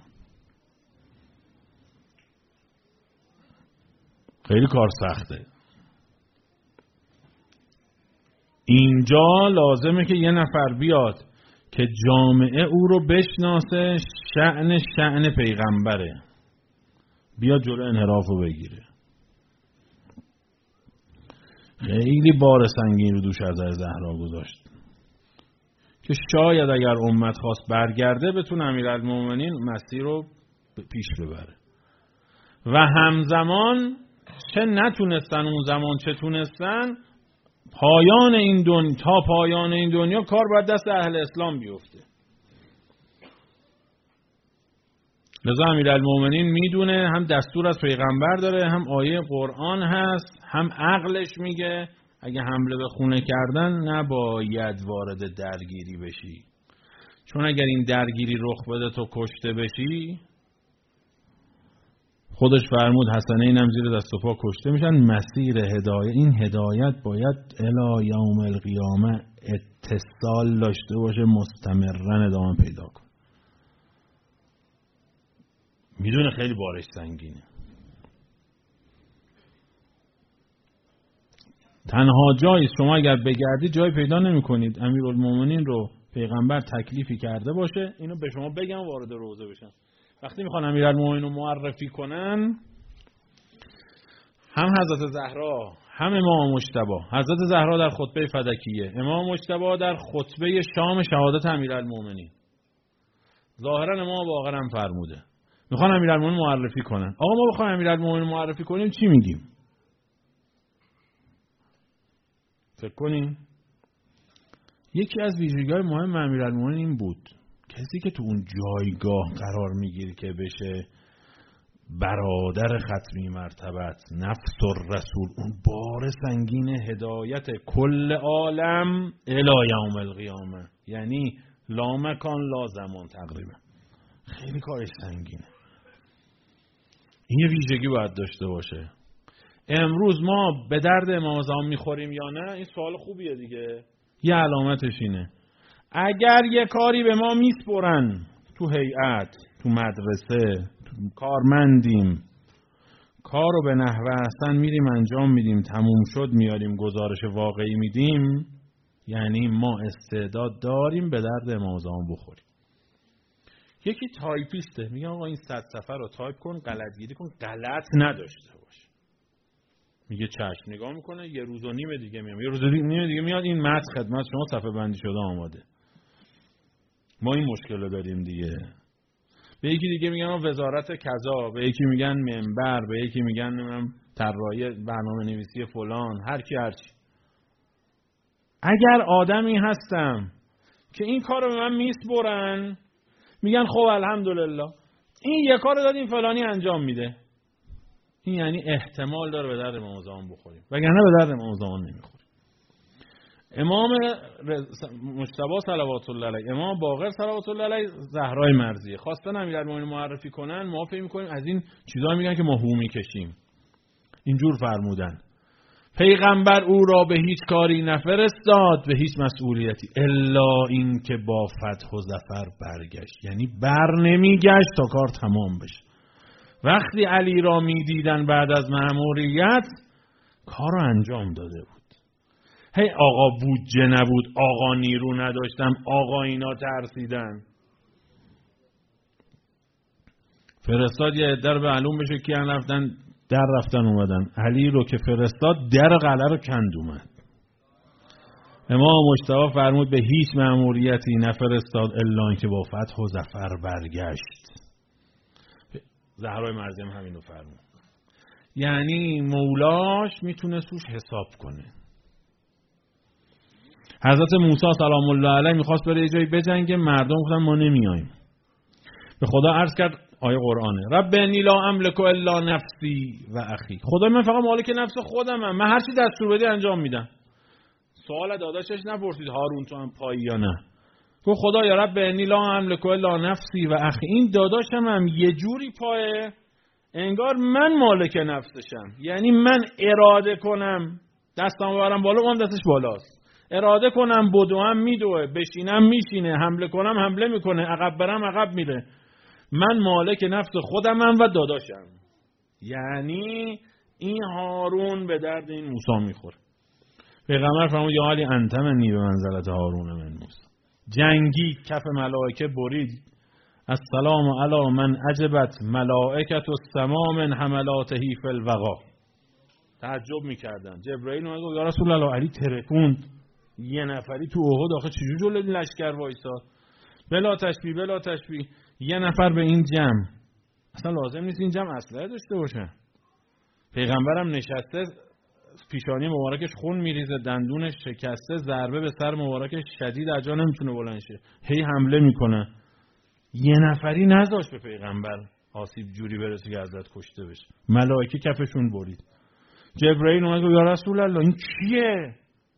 خیلی کار سخته. اینجا لازمه که یه نفر بیاد که جامعه او رو بشناسه، شأن شأن پیغمبره، بیاد جلو انحراف رو بگیره. خیلی بار سنگین رو دوش حضرت زهرا گذاشت که شاید اگر امت خواست برگرده بتونه امیرالمومنین مسیر رو پیش ببره. و همزمان چه نتونستن اون زمان چه تونستن، پایان این دنیا تا پایان این دنیا کار باید دست اهل اسلام بیفته. لذا امیرالمومنین میدونه هم دستور از پیغمبر داره، هم آیه قرآن هست، هم عقلش میگه اگه حمله به خونه کردن نباید وارد درگیری بشی، چون اگر این درگیری رخ بده تو کشته بشی، خودش فرمود حسنین هم زیر دست و پا کشته میشن. مسیر هدایت، این هدایت باید الی یوم القیامه اتصال داشته باشه، مستمرن ادامه پیدا کن. میدونه خیلی بارش سنگینه. تنها جایی شما اگر بگردید جای پیدا نمی کنید امیرالمومنین رو پیغمبر تکلیفی کرده باشه اینو به شما بگم وارد روزه بشن. وقتی میخوان امیرالمومنین رو معرفی کنن، هم حضرت زهرا هم امام مجتبی، حضرت زهرا در خطبه فدکیه، امام مجتبی در خطبه شام شهادت امیرالمومنین، ظاهرا امام باقر هم فرموده میخوان امیرالمومنین معرفی کنن. آقا ما بخوایم امیرالمومنین معرفی کنیم چی میگیم؟ فکر کنین. یکی از ویژگی‌های مهم امیرالمومنین این بود، کسی که تو اون جایگاه قرار میگیره که بشه برادر ختمی مرتبت، نفس الرسول، اون بار سنگین هدایت کل عالم الی یوم القیامه، یعنی لا مکان لا زمان تقریبا، خیلی کارش سنگینه. این یه ویژگی باید داشته باشه. امروز ما به درد امام زمان میخوریم یا نه؟ این سوال خوبیه دیگه. یه علامتش اینه اگر یه کاری به ما میسپرن تو هیئت، تو مدرسه، تو کارمندیم، کار رو به نحوه احسن میریم انجام میدیم، تموم شد میاریم گزارش واقعی میدیم، یعنی ما استعداد داریم به درد امام زمان بخوریم. یکی تایپیسته، میگه آقا این صد صفحه رو تایپ کن، غلطگیری کن، غلط نداشته باش. میگه چشم، نگاه میکنه، یه روز و نیم دیگه میاد، یه روز و نیم دیگه میاد، این متن خدمت شما صفحه بندی شده آماده. ما این مشکل رو داریم دیگه. به یکی دیگه میگن وزارت کذا، به یکی میگن منبر، به یکی میگن نمیدونم طراحی برنامه نویسی فلان، هر کی هر چی. اگر آدمی هستم که این کارو به من میسپرن، میگن خب الحمدلله این یه کارو دادیم فلانی انجام میده، این یعنی احتمال داره به درد امام زمان بخوریم، وگرنه به درد امام زمان نمیخوریم. امام مجتبی صلوات الله علیه، امام باقر صلوات الله علیه، زهرای مرضیه خواستن امیرالمومنین معرفی کنن، ما فکر می‌کنیم از این چیزا میگن که ما هو میکشیم. اینجور فرمودن پیغمبر او را به هیچ کاری نفرستاد، به هیچ مسئولیتی، الا این که با فتح و ظفر برگشت، یعنی بر نمیگشت تا کار تمام بشه. وقتی علی را میدیدن بعد از مأموریت، کار رو انجام داده بود. هی آقا بودجه نبود، آقا نیرو نداشتن، آقا اینا ترسیدن. فرستاد یه عده رو به معلوم بشه کیان رفتن، در رفتن اومدن. علی رو که فرستاد در قلعه رو کند اومد. امام مجتبی فرمود به هیچ مأموریتی نفرستاد الا اینکه با فتح و ظفر برگشت. زهرای مرضی هم همینو فرمود. یعنی مولاش میتونه سوش حساب کنه. حضرت موسی سلام الله علیه میخواست بره یه جایی بجنگه، مردم گفتن ما نمیایم. به خدا عرض کرد، آیه قرآنه، رب انی لا املک الا نفسی و اخی، خدا من فقط مالک نفس خودمم، من هر چی دستور بدی انجام میدم. سوال داداشش نپرسید هارون تو هم پایی یا نه، گفت خدا یا رب انی لا املک الا نفسی و اخی، این داداشم هم یه جوری پایه انگار من مالک نفسشم، یعنی من اراده کنم دستم ببرم بالا اون دستش بالاست، اراده کنم بدوم میدوه، بشینم میشینه، حمله کنم حمله میکنه، عقب برم عقب میره. من مالک نفس خودمم و داداشم. یعنی این هارون به درد این موسی میخوره. پیغمبر فرمود یا علی انت منی به منزلت هارون من موسی. جنگی کف ملائکه برید. السلام علی من عجبت ملائکت السما من حملاته فی الوغا. تعجب میکردن. جبرائیل اومد گفت یا رسول الله علی ترکوند، یه نفری تو احد آخه چجور جلوی لشکر وایساد؟ بلا تشبیه بلا تشبیه، یه نفر به این جمع، اصلا لازم نیست این جمع اسلحه داشته باشه. پیغمبرم نشسته، پیشانی مبارکش خون میریزه، دندونش شکسته، ضربه به سر مبارکش شدید، اجا نمیتونه بلند شه، هی حمله میکنه. یه نفری نذاشت به پیغمبر آسیب جوری برسه که حضرت کشته بشه. ملائکه کفشون برید. جبرائیل اومد گفت یا رسول الله این کیه؟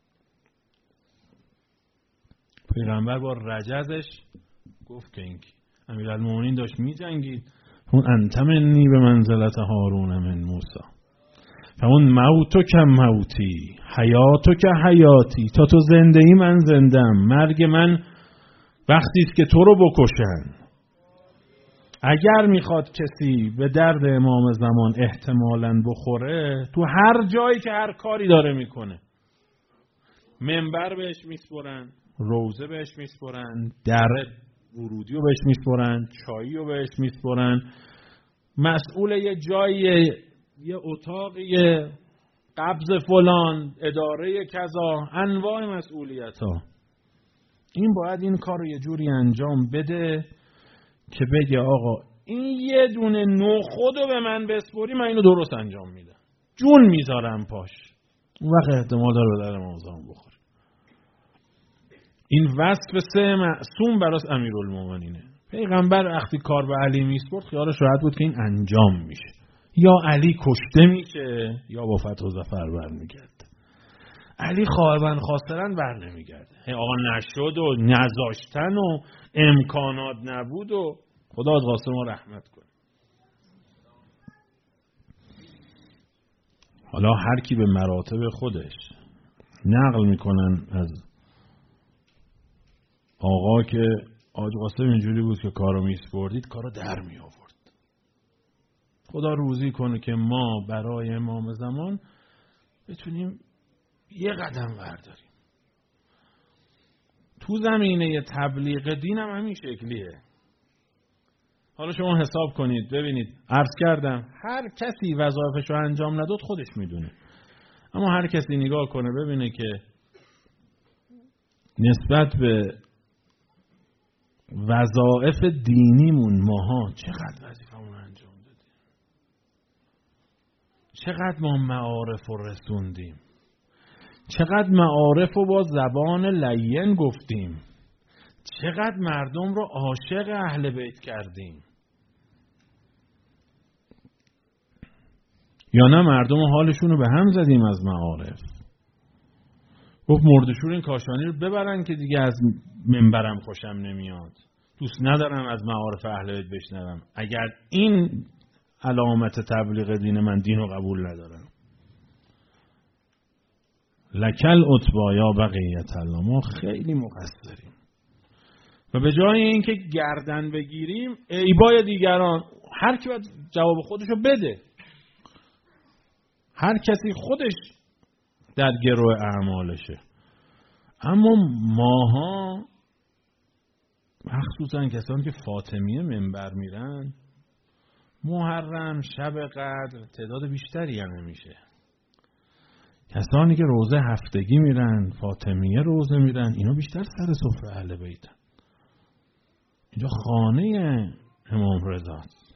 پیغمبر با رجزش گفت که این امیرالمومنین داشت می جنگید. اون انت منی به منزلت هارون من موسی. اون موتو که موتی، حیاتو که حیاتی. تا تو زنده ای من زندم، مرگ من وقتی است که تو رو بکشن. اگر میخواد کسی به درد امام زمان احتمالاً بخوره، تو هر جایی که هر کاری داره میکنه، منبر بهش میسپرن، روزه بهش میسپرن، در ورودی رو بهش میسپرن، چایی رو بهش میسپرن، مسئول یه جایی، یه اتاقی، قبض فلان، اداره کذا، انواع مسئولیت ها. این باید این کار رو یه جوری انجام بده که بگه آقا این یه دونه نخود رو به من بسپری، من اینو درست انجام میدم، جون میذارم پاش. اون وقت احتمال داره به در امام زمان بخوره. این وصف سه معصوم براس امیرالمومنینه. پیغمبر وقتی کار به علی میسپرد خیالش راحت بود که این انجام میشه، یا علی کشته میشه یا با فتح و ظفر برمیگرده. علی خائباً خاسراً بر نمیگرده. آقا نشد و نذاشتن و امکانات نبود و خدا از قاسم رو رحمت کنه. حالا هر کی به مراتب خودش نقل میکنن از آقا که آج قاسم اینجوری بود که کارو میسپردید کارو در می آورد. خدا روزی کنه که ما برای امام زمان بتونیم یه قدم برداریم. تو زمینه تبلیغ دین هم همین شکلیه. حالا شما حساب کنید ببینید، عرض کردم هر کسی وظایفش رو انجام نداد خودش میدونه، اما هر کسی نگاه کنه ببینه که نسبت به وظایف دینیمون ماها چقدر وظیفمون انجام دادیم، چقدر ما معارف رو رسوندیم، چقدر معارف رو با زبان لین گفتیم، چقدر مردم رو عاشق اهل بیت کردیم، یا نه مردم حالشون رو به هم زدیم از معارف. گفت مردشور این کاشانی رو ببرن که دیگه از منبرم خوشم نمیاد، دوست ندارم از معارف اهل بیت بشنوم. اگر این علامت تبلیغ دین من، دین رو قبول ندارم. لکل اتبا یا بقیت الله، ما خیلی مقصریم و به جای اینکه گردن بگیریم ایبای دیگران، هر کی باید جواب خودشو بده، هر کسی خودش در گروه اعمالشه. اما ماها مخصوصا کسانی که فاطمیه منبر میرن، محرم، شب قدر تعداد بیشتری هم نمیشه. کسانی که روزه هفتگی میرن، فاطمیه روزه میرن، اینا بیشتر سر سفره اهل بیتن. اینجا خانه امام رضاست.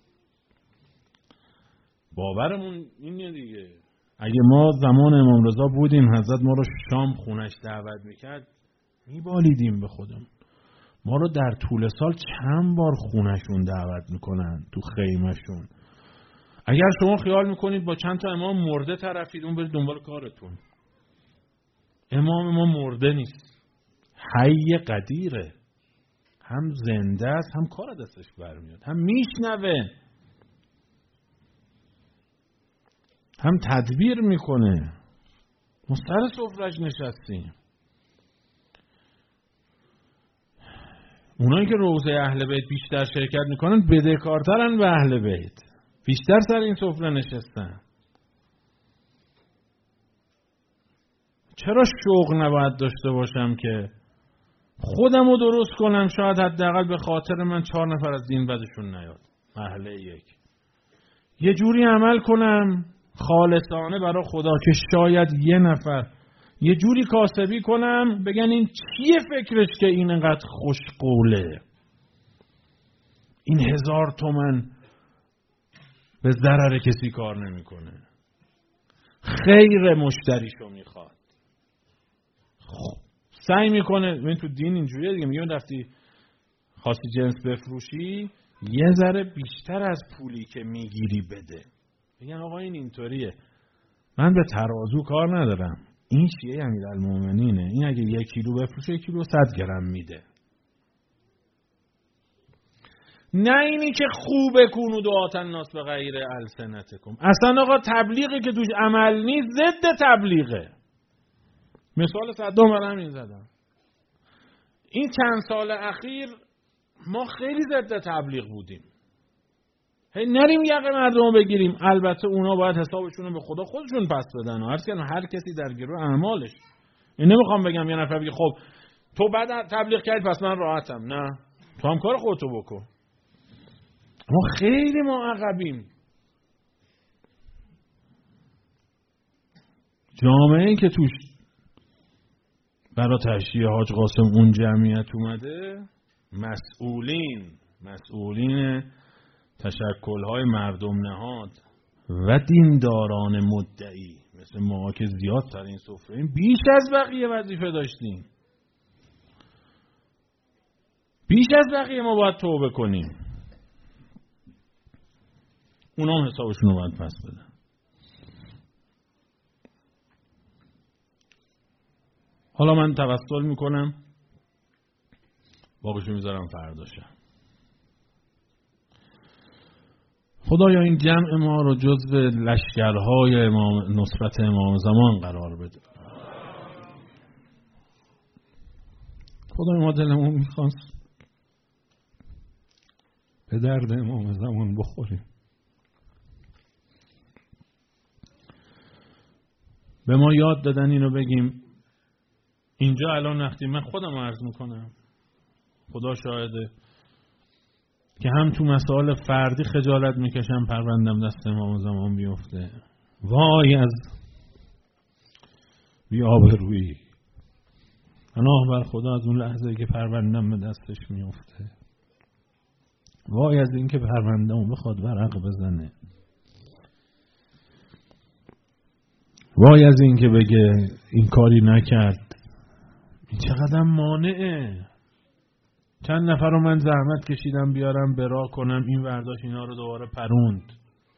باورمون اینه دیگه. اگه ما زمان امام رضا بودیم، حضرت ما رو شام خونش دعوت میکرد، میبالیدیم به خودمون. ما رو در طول سال چند بار خونشون دعوت میکنن، تو خیمهشون. اگر شما خیال میکنید با چند تا امام مرده طرفید، اون برید دنبال کارتون. امام ما مرده نیست، حی قدیره، هم زنده است، هم کار دستش برمیاد، هم میشنوه، هم تدبیر میکنه. ما سر سفرش نشستیم. اونایی که روضه اهل بیت بیشتر شرکت میکنن بدهکارترن به اهل بیت، بیشتر سر این سفره نشستن. چرا شوق نباید داشته باشم که خودم رو درست کنم، شاید حداقل به خاطر من چهار نفر از دین بدشون نیاد. اهل یک یه جوری عمل کنم خالصانه برای خدا که شاید یه نفر یه جوری کاسبی کنم بگن این چیه فکرش که این انقدر خوش قوله، این هزار تومن به ضرر کسی کار نمیکنه، خیر مشتریشو میخواد. خب سعی میکنه، ببین تو دین اینجوریه دیگه، میگن رفتی خواستی جنس بفروشی یه ذره بیشتر از پولی که میگیری بده. میگن آقا این اینطوریه، من به ترازو کار ندارم، این شیعه امیرالمومنینه، این اگه یک کیلو بفروشه یک کیلو صد گرم میده. نه اینی که خوبه کونو دعات الناس به غیر السنتکم. اصلا آقا تبلیغی که توش عمل نیست ضد تبلیغه. مثال صدام برای همین زدم. این چند سال اخیر ما خیلی ضد تبلیغ بودیم. هی نریم یقه مردم بگیریم. البته اونا باید حسابشون رو به خدا خودشون پس بدن و هر کسی در گروه اعمالش. این نمیخوام بگم یه نفر بگه خب تو بعد تبلیغ کردی پس من راحتم. نه، تو هم کار خودتو بکن. ما خیلی ما عقبیم. جامعه که توش برای تشییع حاج قاسم اون جمعیت اومده، مسئولین مسئولین تشکل‌های مردم نهاد و دینداران مدعی مثل ما که زیاد تر این سفره بیش از بقیه وظیفه داشتیم، بیش از بقیه ما باید توبه کنیم. اونا هم حسابشون رو باید پس بدن. حالا من توسل میکنم باقیشو میذارم فرداشم. خدایا این جمع ما رو جزو لشکرهای امام نصرت امام زمان قرار بده. خدای ما دلمون میخواست به درد امام زمان بخوریم. به ما یاد دادن اینو بگیم. اینجا الان وقتی من خودم عرض میکنم، خدا شاهده که هم تو مسائل فردی خجالت میکشم پروندم دست امام زمان بیفته. وای از بی‌آبرویی، پناه بر خدا از اون لحظه که پروندم به دستش میفته. وای از این که پرونده اون بخواد ورق بزنه. وای از این که بگه این کاری نکرد. این چقدر مانعه. چند نفر رو من زحمت کشیدم بیارم برا کنم، این ورداش اینا رو دوباره پروند.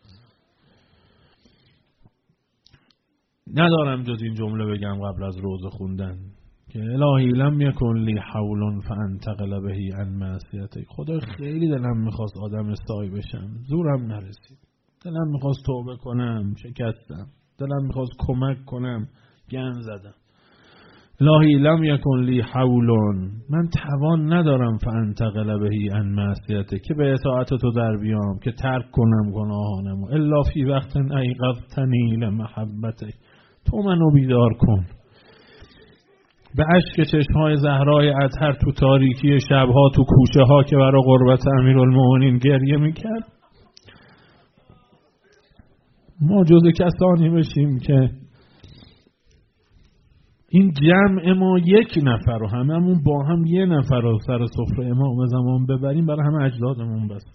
ندارم جز این جمله بگم قبل از روزه خوندن که الهی لم یکن لی حول فانتقل بهی عن معصیتک. خدا خیلی دلم میخواست آدم سای بشم، زورم نرسید. دلم میخواست توبه کنم، شکستم. دلم میخواست کمک کنم، گند زدم. الهی لم یکن لی حول، من توان ندارم فانتقل بهی عن معصیتک، که به اطاعت تو در بیام، که ترک کنم گناهانمو. الا فی وقت ایقظتنی لمحبتک، تو منو بیدار کن. به اشک چشمهای زهرای اطهر تو تاریکی شبها، تو کوچه ها که برای قربت امیرالمومنین گریه میکرد، ما جز کسانی بشیم که این جمع ما یک نفر و هممون با هم یه نفر رو سر سفره امام زمان ببریم برای همه اجدادمون بس.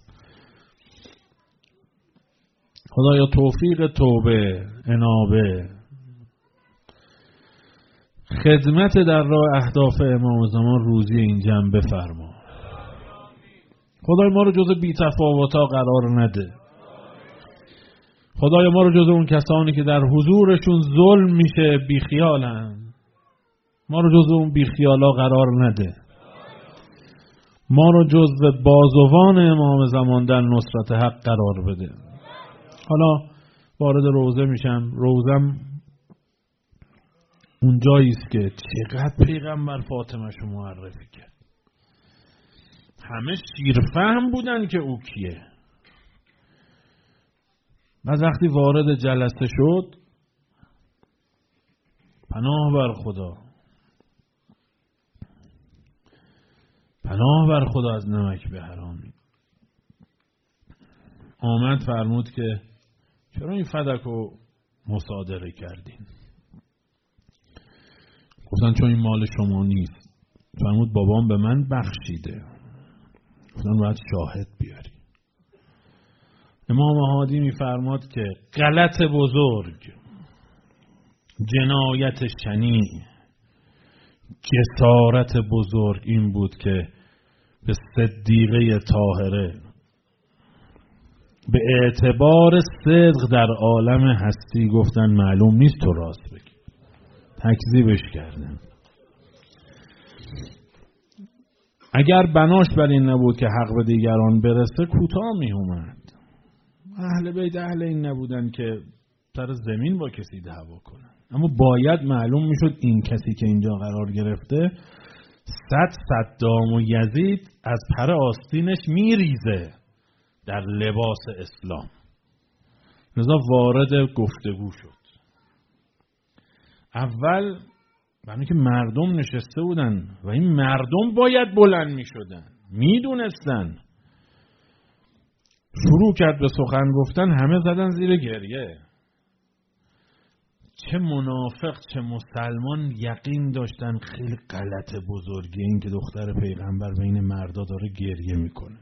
خدایا توفیق توبه، انابه، خدمت در راه اهداف امام زمان روزی این جمع بفرما. خدای ما رو جز بی تفاوتا قرار نده. خدای ما رو جز اون کسانی که در حضورشون ظلم میشه بیخیالن، ما رو جز اون بیخیالا قرار نده. ما رو جز بازوان امام زمان در نصرت حق قرار بده. حالا وارد روزه میشم. روزم اون جاییست که چقدر پیغمبر فاطمه شو معرفی کرد. همه شیرفهم بودن که او کیه. بعد وقتی وارد جلسه شد، پناه بر خدا، پناه بر خدا از نمک به حرامی، آمد فرمود که چرا این فدک رو مصادره کردین؟ گفتن چون این مال شما نیست. فرمود بابام به من بخشیده. گفتن باید شاهد بیاری. امام هادی میفرماد که غلط بزرگ، جنایت شنیع، جسارت بزرگ این بود که به صدیقه طاهره به اعتبار صدق در عالم هستی گفتن معلوم نیست تو راست بگی، تکذیبش کردن. اگر بناش بر این نبود که حق به دیگران برسه کوتاه می اومد. اهل بیت اهل این نبودن که سر زمین با کسی دعوا کنن، اما باید معلوم میشد این کسی که اینجا قرار گرفته صد صدام و یزید از پر آستینش میریزه در لباس اسلام. لذا وارد گفتگو شد. اول برای که مردم نشسته بودن و این مردم باید بلند می شدن، می دونستن. شروع کرد به سخن گفتن، همه زدن زیر گریه. چه منافق چه مسلمان یقین داشتن خیلی غلط بزرگی این که دختر پیغمبر بین مردا داره گریه میکنه.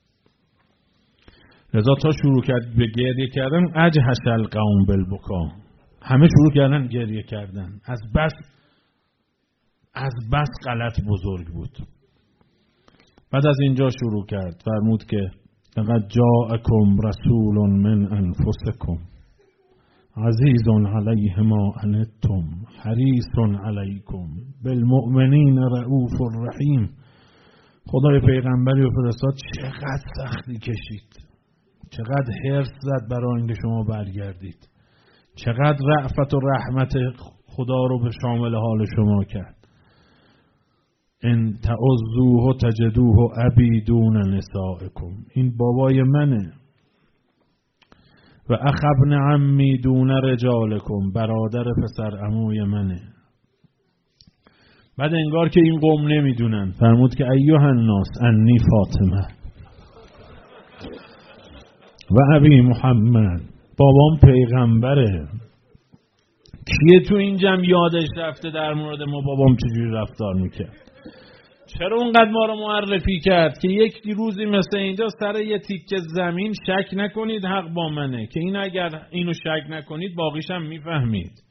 لذا تا شروع کرد به گریه کردن، اجهش القوم بالبکا، همه شروع کردن گریه کردن. از بس از بس غلط بزرگ بود. بعد از اینجا شروع کرد، فرمود که لقد جاءکم رسول من انفسکم عزیز علیه ما عنتم حریص علیکم بالمؤمنین رؤوف الرحیم. خدای پیغمبری و فرستاد، چقدر سختی کشید، چقدر حرص زد برای اینکه شما برگردید، چقدر رأفت و رحمت خدا رو به شامل حال شما کرد. ان تعزوه تجدوه ابی دون نسائکم، این بابای منه. و اخ ابن عمی دون رجالکم، برادر پسر عموی منه. بعد انگار که این قوم نمیدونن فرمود که ایها الناس انی فاطمه و ابی محمد، بابام پیغمبره. کیه تو این جمع یادش رفته در مورد ما بابام چجوری رفتار میکرد؟ چرا اونقدر ما رو معرفی کرد که یک روزی مثل اینجا سر یه تیکه زمین شک نکنید حق با منه، که این اگر اینو شک نکنید باقیشم میفهمید.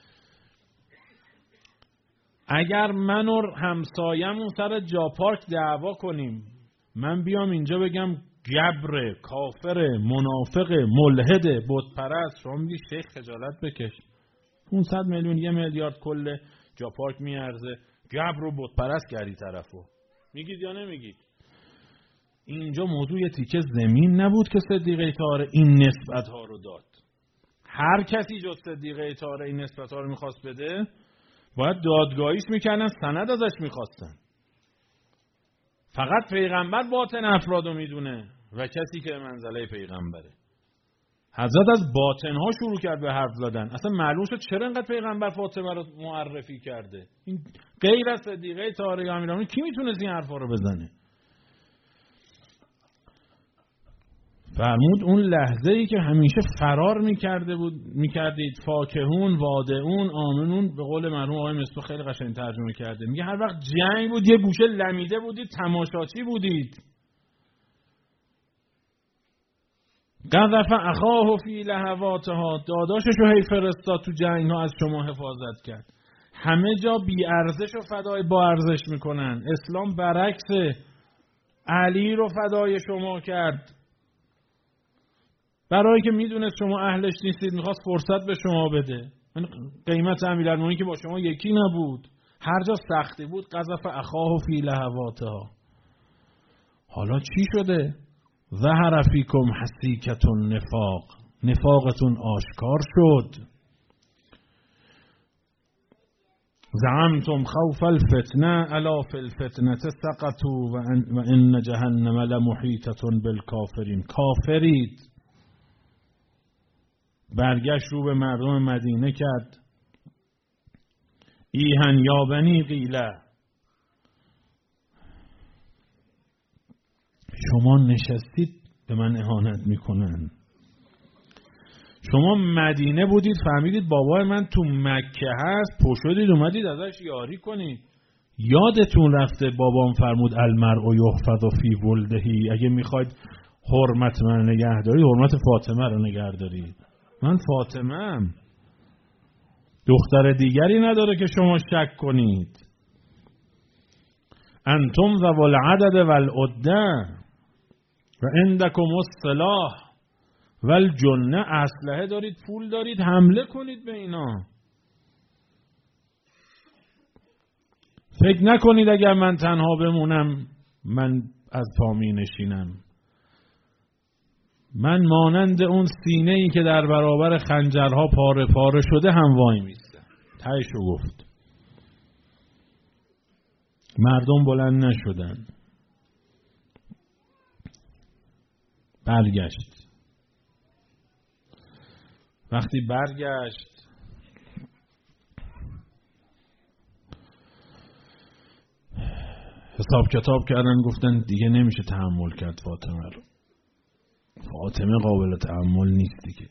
اگر من و همسایمون سر جا پارک دعوا کنیم، من بیام اینجا بگم گبر، کافر، منافق، ملحد، بت پرست، شما میگی شیخ خجالت بکش، پانصد میلیون یه میلیارد کل جا پارک میارزه، گبر و بت پرست کردی طرفو، میگید یا نمیگید؟ اینجا موضوع تیکه زمین نبود که صدیقه طاهره این نسبت ها رو داد. هر کسی جز صدیقه طاهره این نسبت ها رو میخواست بده باید دادگاهیش میکردن، سند ازش میخواستن. فقط پیغمبر باطن افرادو میدونه و کسی که منزله پیغمبره. حضرت از باطنها شروع کرد به حرف زدن. اصلا معلوم شد چرا انقدر پیغمبر فاطمه رو معرفی کرده. این غیر از صدیقه طاهره امیرالمومنین کی میتونه این حرفا رو بزنه؟ فرمود اون لحظه ای که همیشه فرار میکرده بود میکردید، فاکهون وادعون آمنون، به قول مرحوم آقای مصباح خیلی قشنگ ترجمه کرده، میگه هر وقت جنگ بود یه گوشه لمیده بودید، تماشاچی بودید. قذف اخاه فی لهواتها، داداششو هی فرستاد تو جنگ ها از شما حفاظت کرد. همه جا بی ارزش و فدای با ارزش میکنن. اسلام برعکس، علی رو فدای شما کرد، برای که میدونست شما اهلش نیستید میخواست فرصت به شما بده. قیمت امیرالمومنین که با شما یکی نبود، هر جا سختی بود قذف اخاه فی لهواتها. حالا چی شده؟ ظهر فیکم حسیکة النفاق، نفاقتون آشکار شد. زعمتم خوف الفتنه الا فی الفتنه سقطوا و ان جهنم لمحیطه بالکافرین. کافرید. برگشت رو به مردم مدینه کرد. ایهن یا بنی قیله، شما نشستید به من اهانت میکنن. شما مدینه بودید فهمیدید بابای من تو مکه هست، پشودید اومدید ازش یاری کنید. یادتون رفته بابام فرمود المرء یحفظ فی ولدهی، اگه میخواید حرمت من نگه دارید حرمت فاطمه رو نگه دارید. من فاطمه ام، دختر دیگری نداره که شما شک کنید. انتم ذو العدد والعده و عندکم السلاح والجنه، اسلحه دارید، پول دارید، حمله کنید به اینا. فکر نکنید اگر من تنها بمونم من از پا می نشینم. من مانند اون سینه ای که در برابر خنجرها پاره پاره شده هم وای میستم. تهشو گفت. مردم بلند نشدن. برگشت. وقتی برگشت حساب کتاب کردن، گفتن دیگه نمیشه تحمل کرد فاطمه رو. فاطمه قابل تحمل نیست دیگه،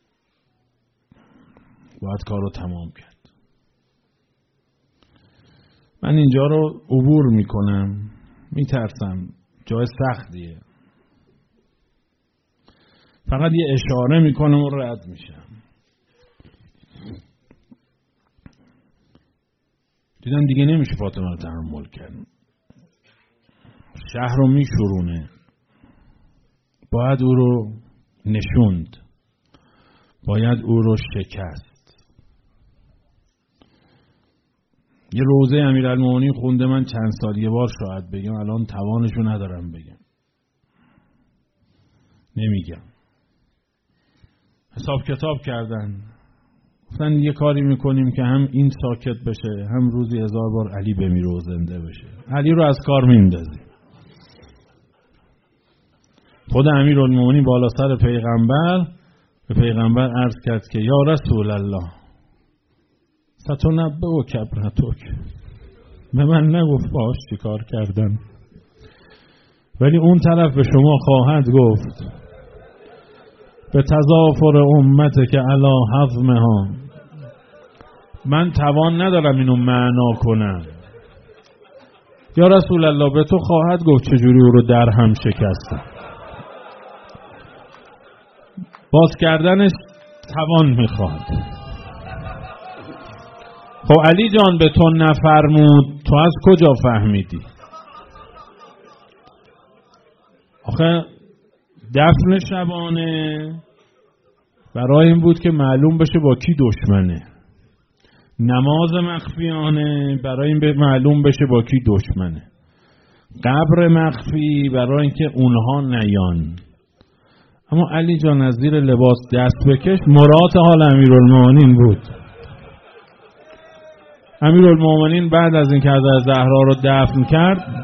باید کار رو تمام کرد. من اینجا رو عبور میکنم، میترسم، جای سختیه، فقط یه اشاره میکنم و رد میشم. دیدم دیگه نمیشه فاطمه رو تحمل کرد، شهر رو میشورونه، باید او رو نشوند، باید او رو شکست. یه روزه امیرالمومنین خونده، من چند سال یه بار شاید بگم، الان توانشو ندارم بگم، نمیگم. حساب کتاب کردن، گفتن یه کاری میکنیم که هم این ساکت بشه، هم روزی هزار بار علی بمیره و زنده بشه. علی رو از کار میندازیم. خود امیرالمومنین بالا سر پیغمبر به پیغمبر عرض کرد که یا رسول الله ستنبه و کبرتک، به من نگفت باش چی کار کردن، ولی اون طرف به شما خواهد گفت به تضافر امت که علا حظمها. من توان ندارم اینو معنا کنم. یا رسول الله به تو خواهد گفت چجوری او رو در هم شکستن. باز کردنش توان میخواد. خب علی جان به تو نفرمود، تو از کجا فهمیدی؟ آخه دفن شبانه برای این بود که معلوم بشه با کی دشمنه. نماز مخفیانه برای این به معلوم بشه با کی دشمنه. قبر مخفی برای اینکه اونها نیان. اما علی جان از زیر لباس دست بکش مراد حال امیرالمومنین بود. امیرالمومنین بعد از اینکه حضرت زهرا رو دفن کرد،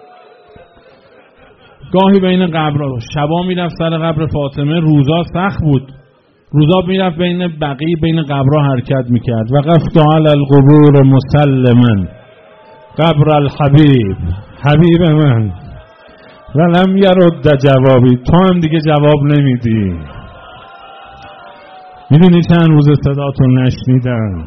گاهی بین قبرها، شبا میرفت سر قبر فاطمه، روزا سخت بود، روزا میرفت بین بقیه بین قبرها حرکت میکرد. وقفت علی القبور مسلما قبر الحبیب، حبیب من، ولم یرد جوابی، تو هم دیگه جواب نمیدی. میدونی چند روز صداتون نشنیدم.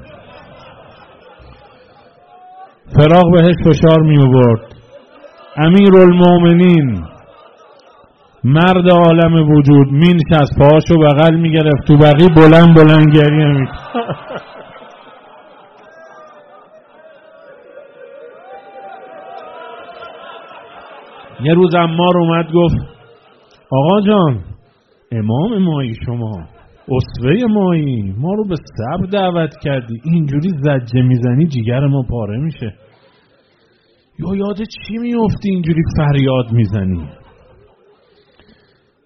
فراق بهش فشار می آورد. امیرالمومنین مرد عالم وجود مینشست، پاهاشو بغل میگرفت تو بقی بلند بلند گریه میکرد. یه روز عمار اومد گفت آقا جان امام مایی، شما اسوه مایی، ما رو به صبر دعوت کردی، اینجوری زجه میزنی جیگر ما پاره میشه. یا یاد چی میفتی اینجوری فریاد میزنی؟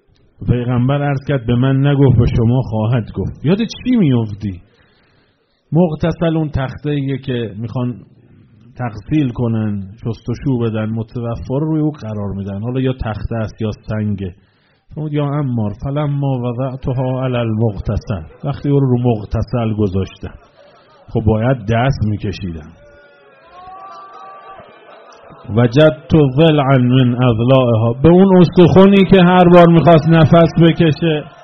پیغمبر عرض کرد به من نگفت به شما خواهد گفت. یاد چی میفتی؟ مغتسل اون تخته‌ایه که میخوان تغسیل کنن، شستشو بدن، متوفا رو روی او قرار میدن، حالا یا تخته است یا سنگه. فرمود یا عمار فلما وضعتها علی المغتسل، وقتی او رو رو مغتسل گذاشتن خب باید دست میکشیدن. وجدت ضلعا من اضلاعها، به اون استخونی که هر بار میخواست نفس بکشه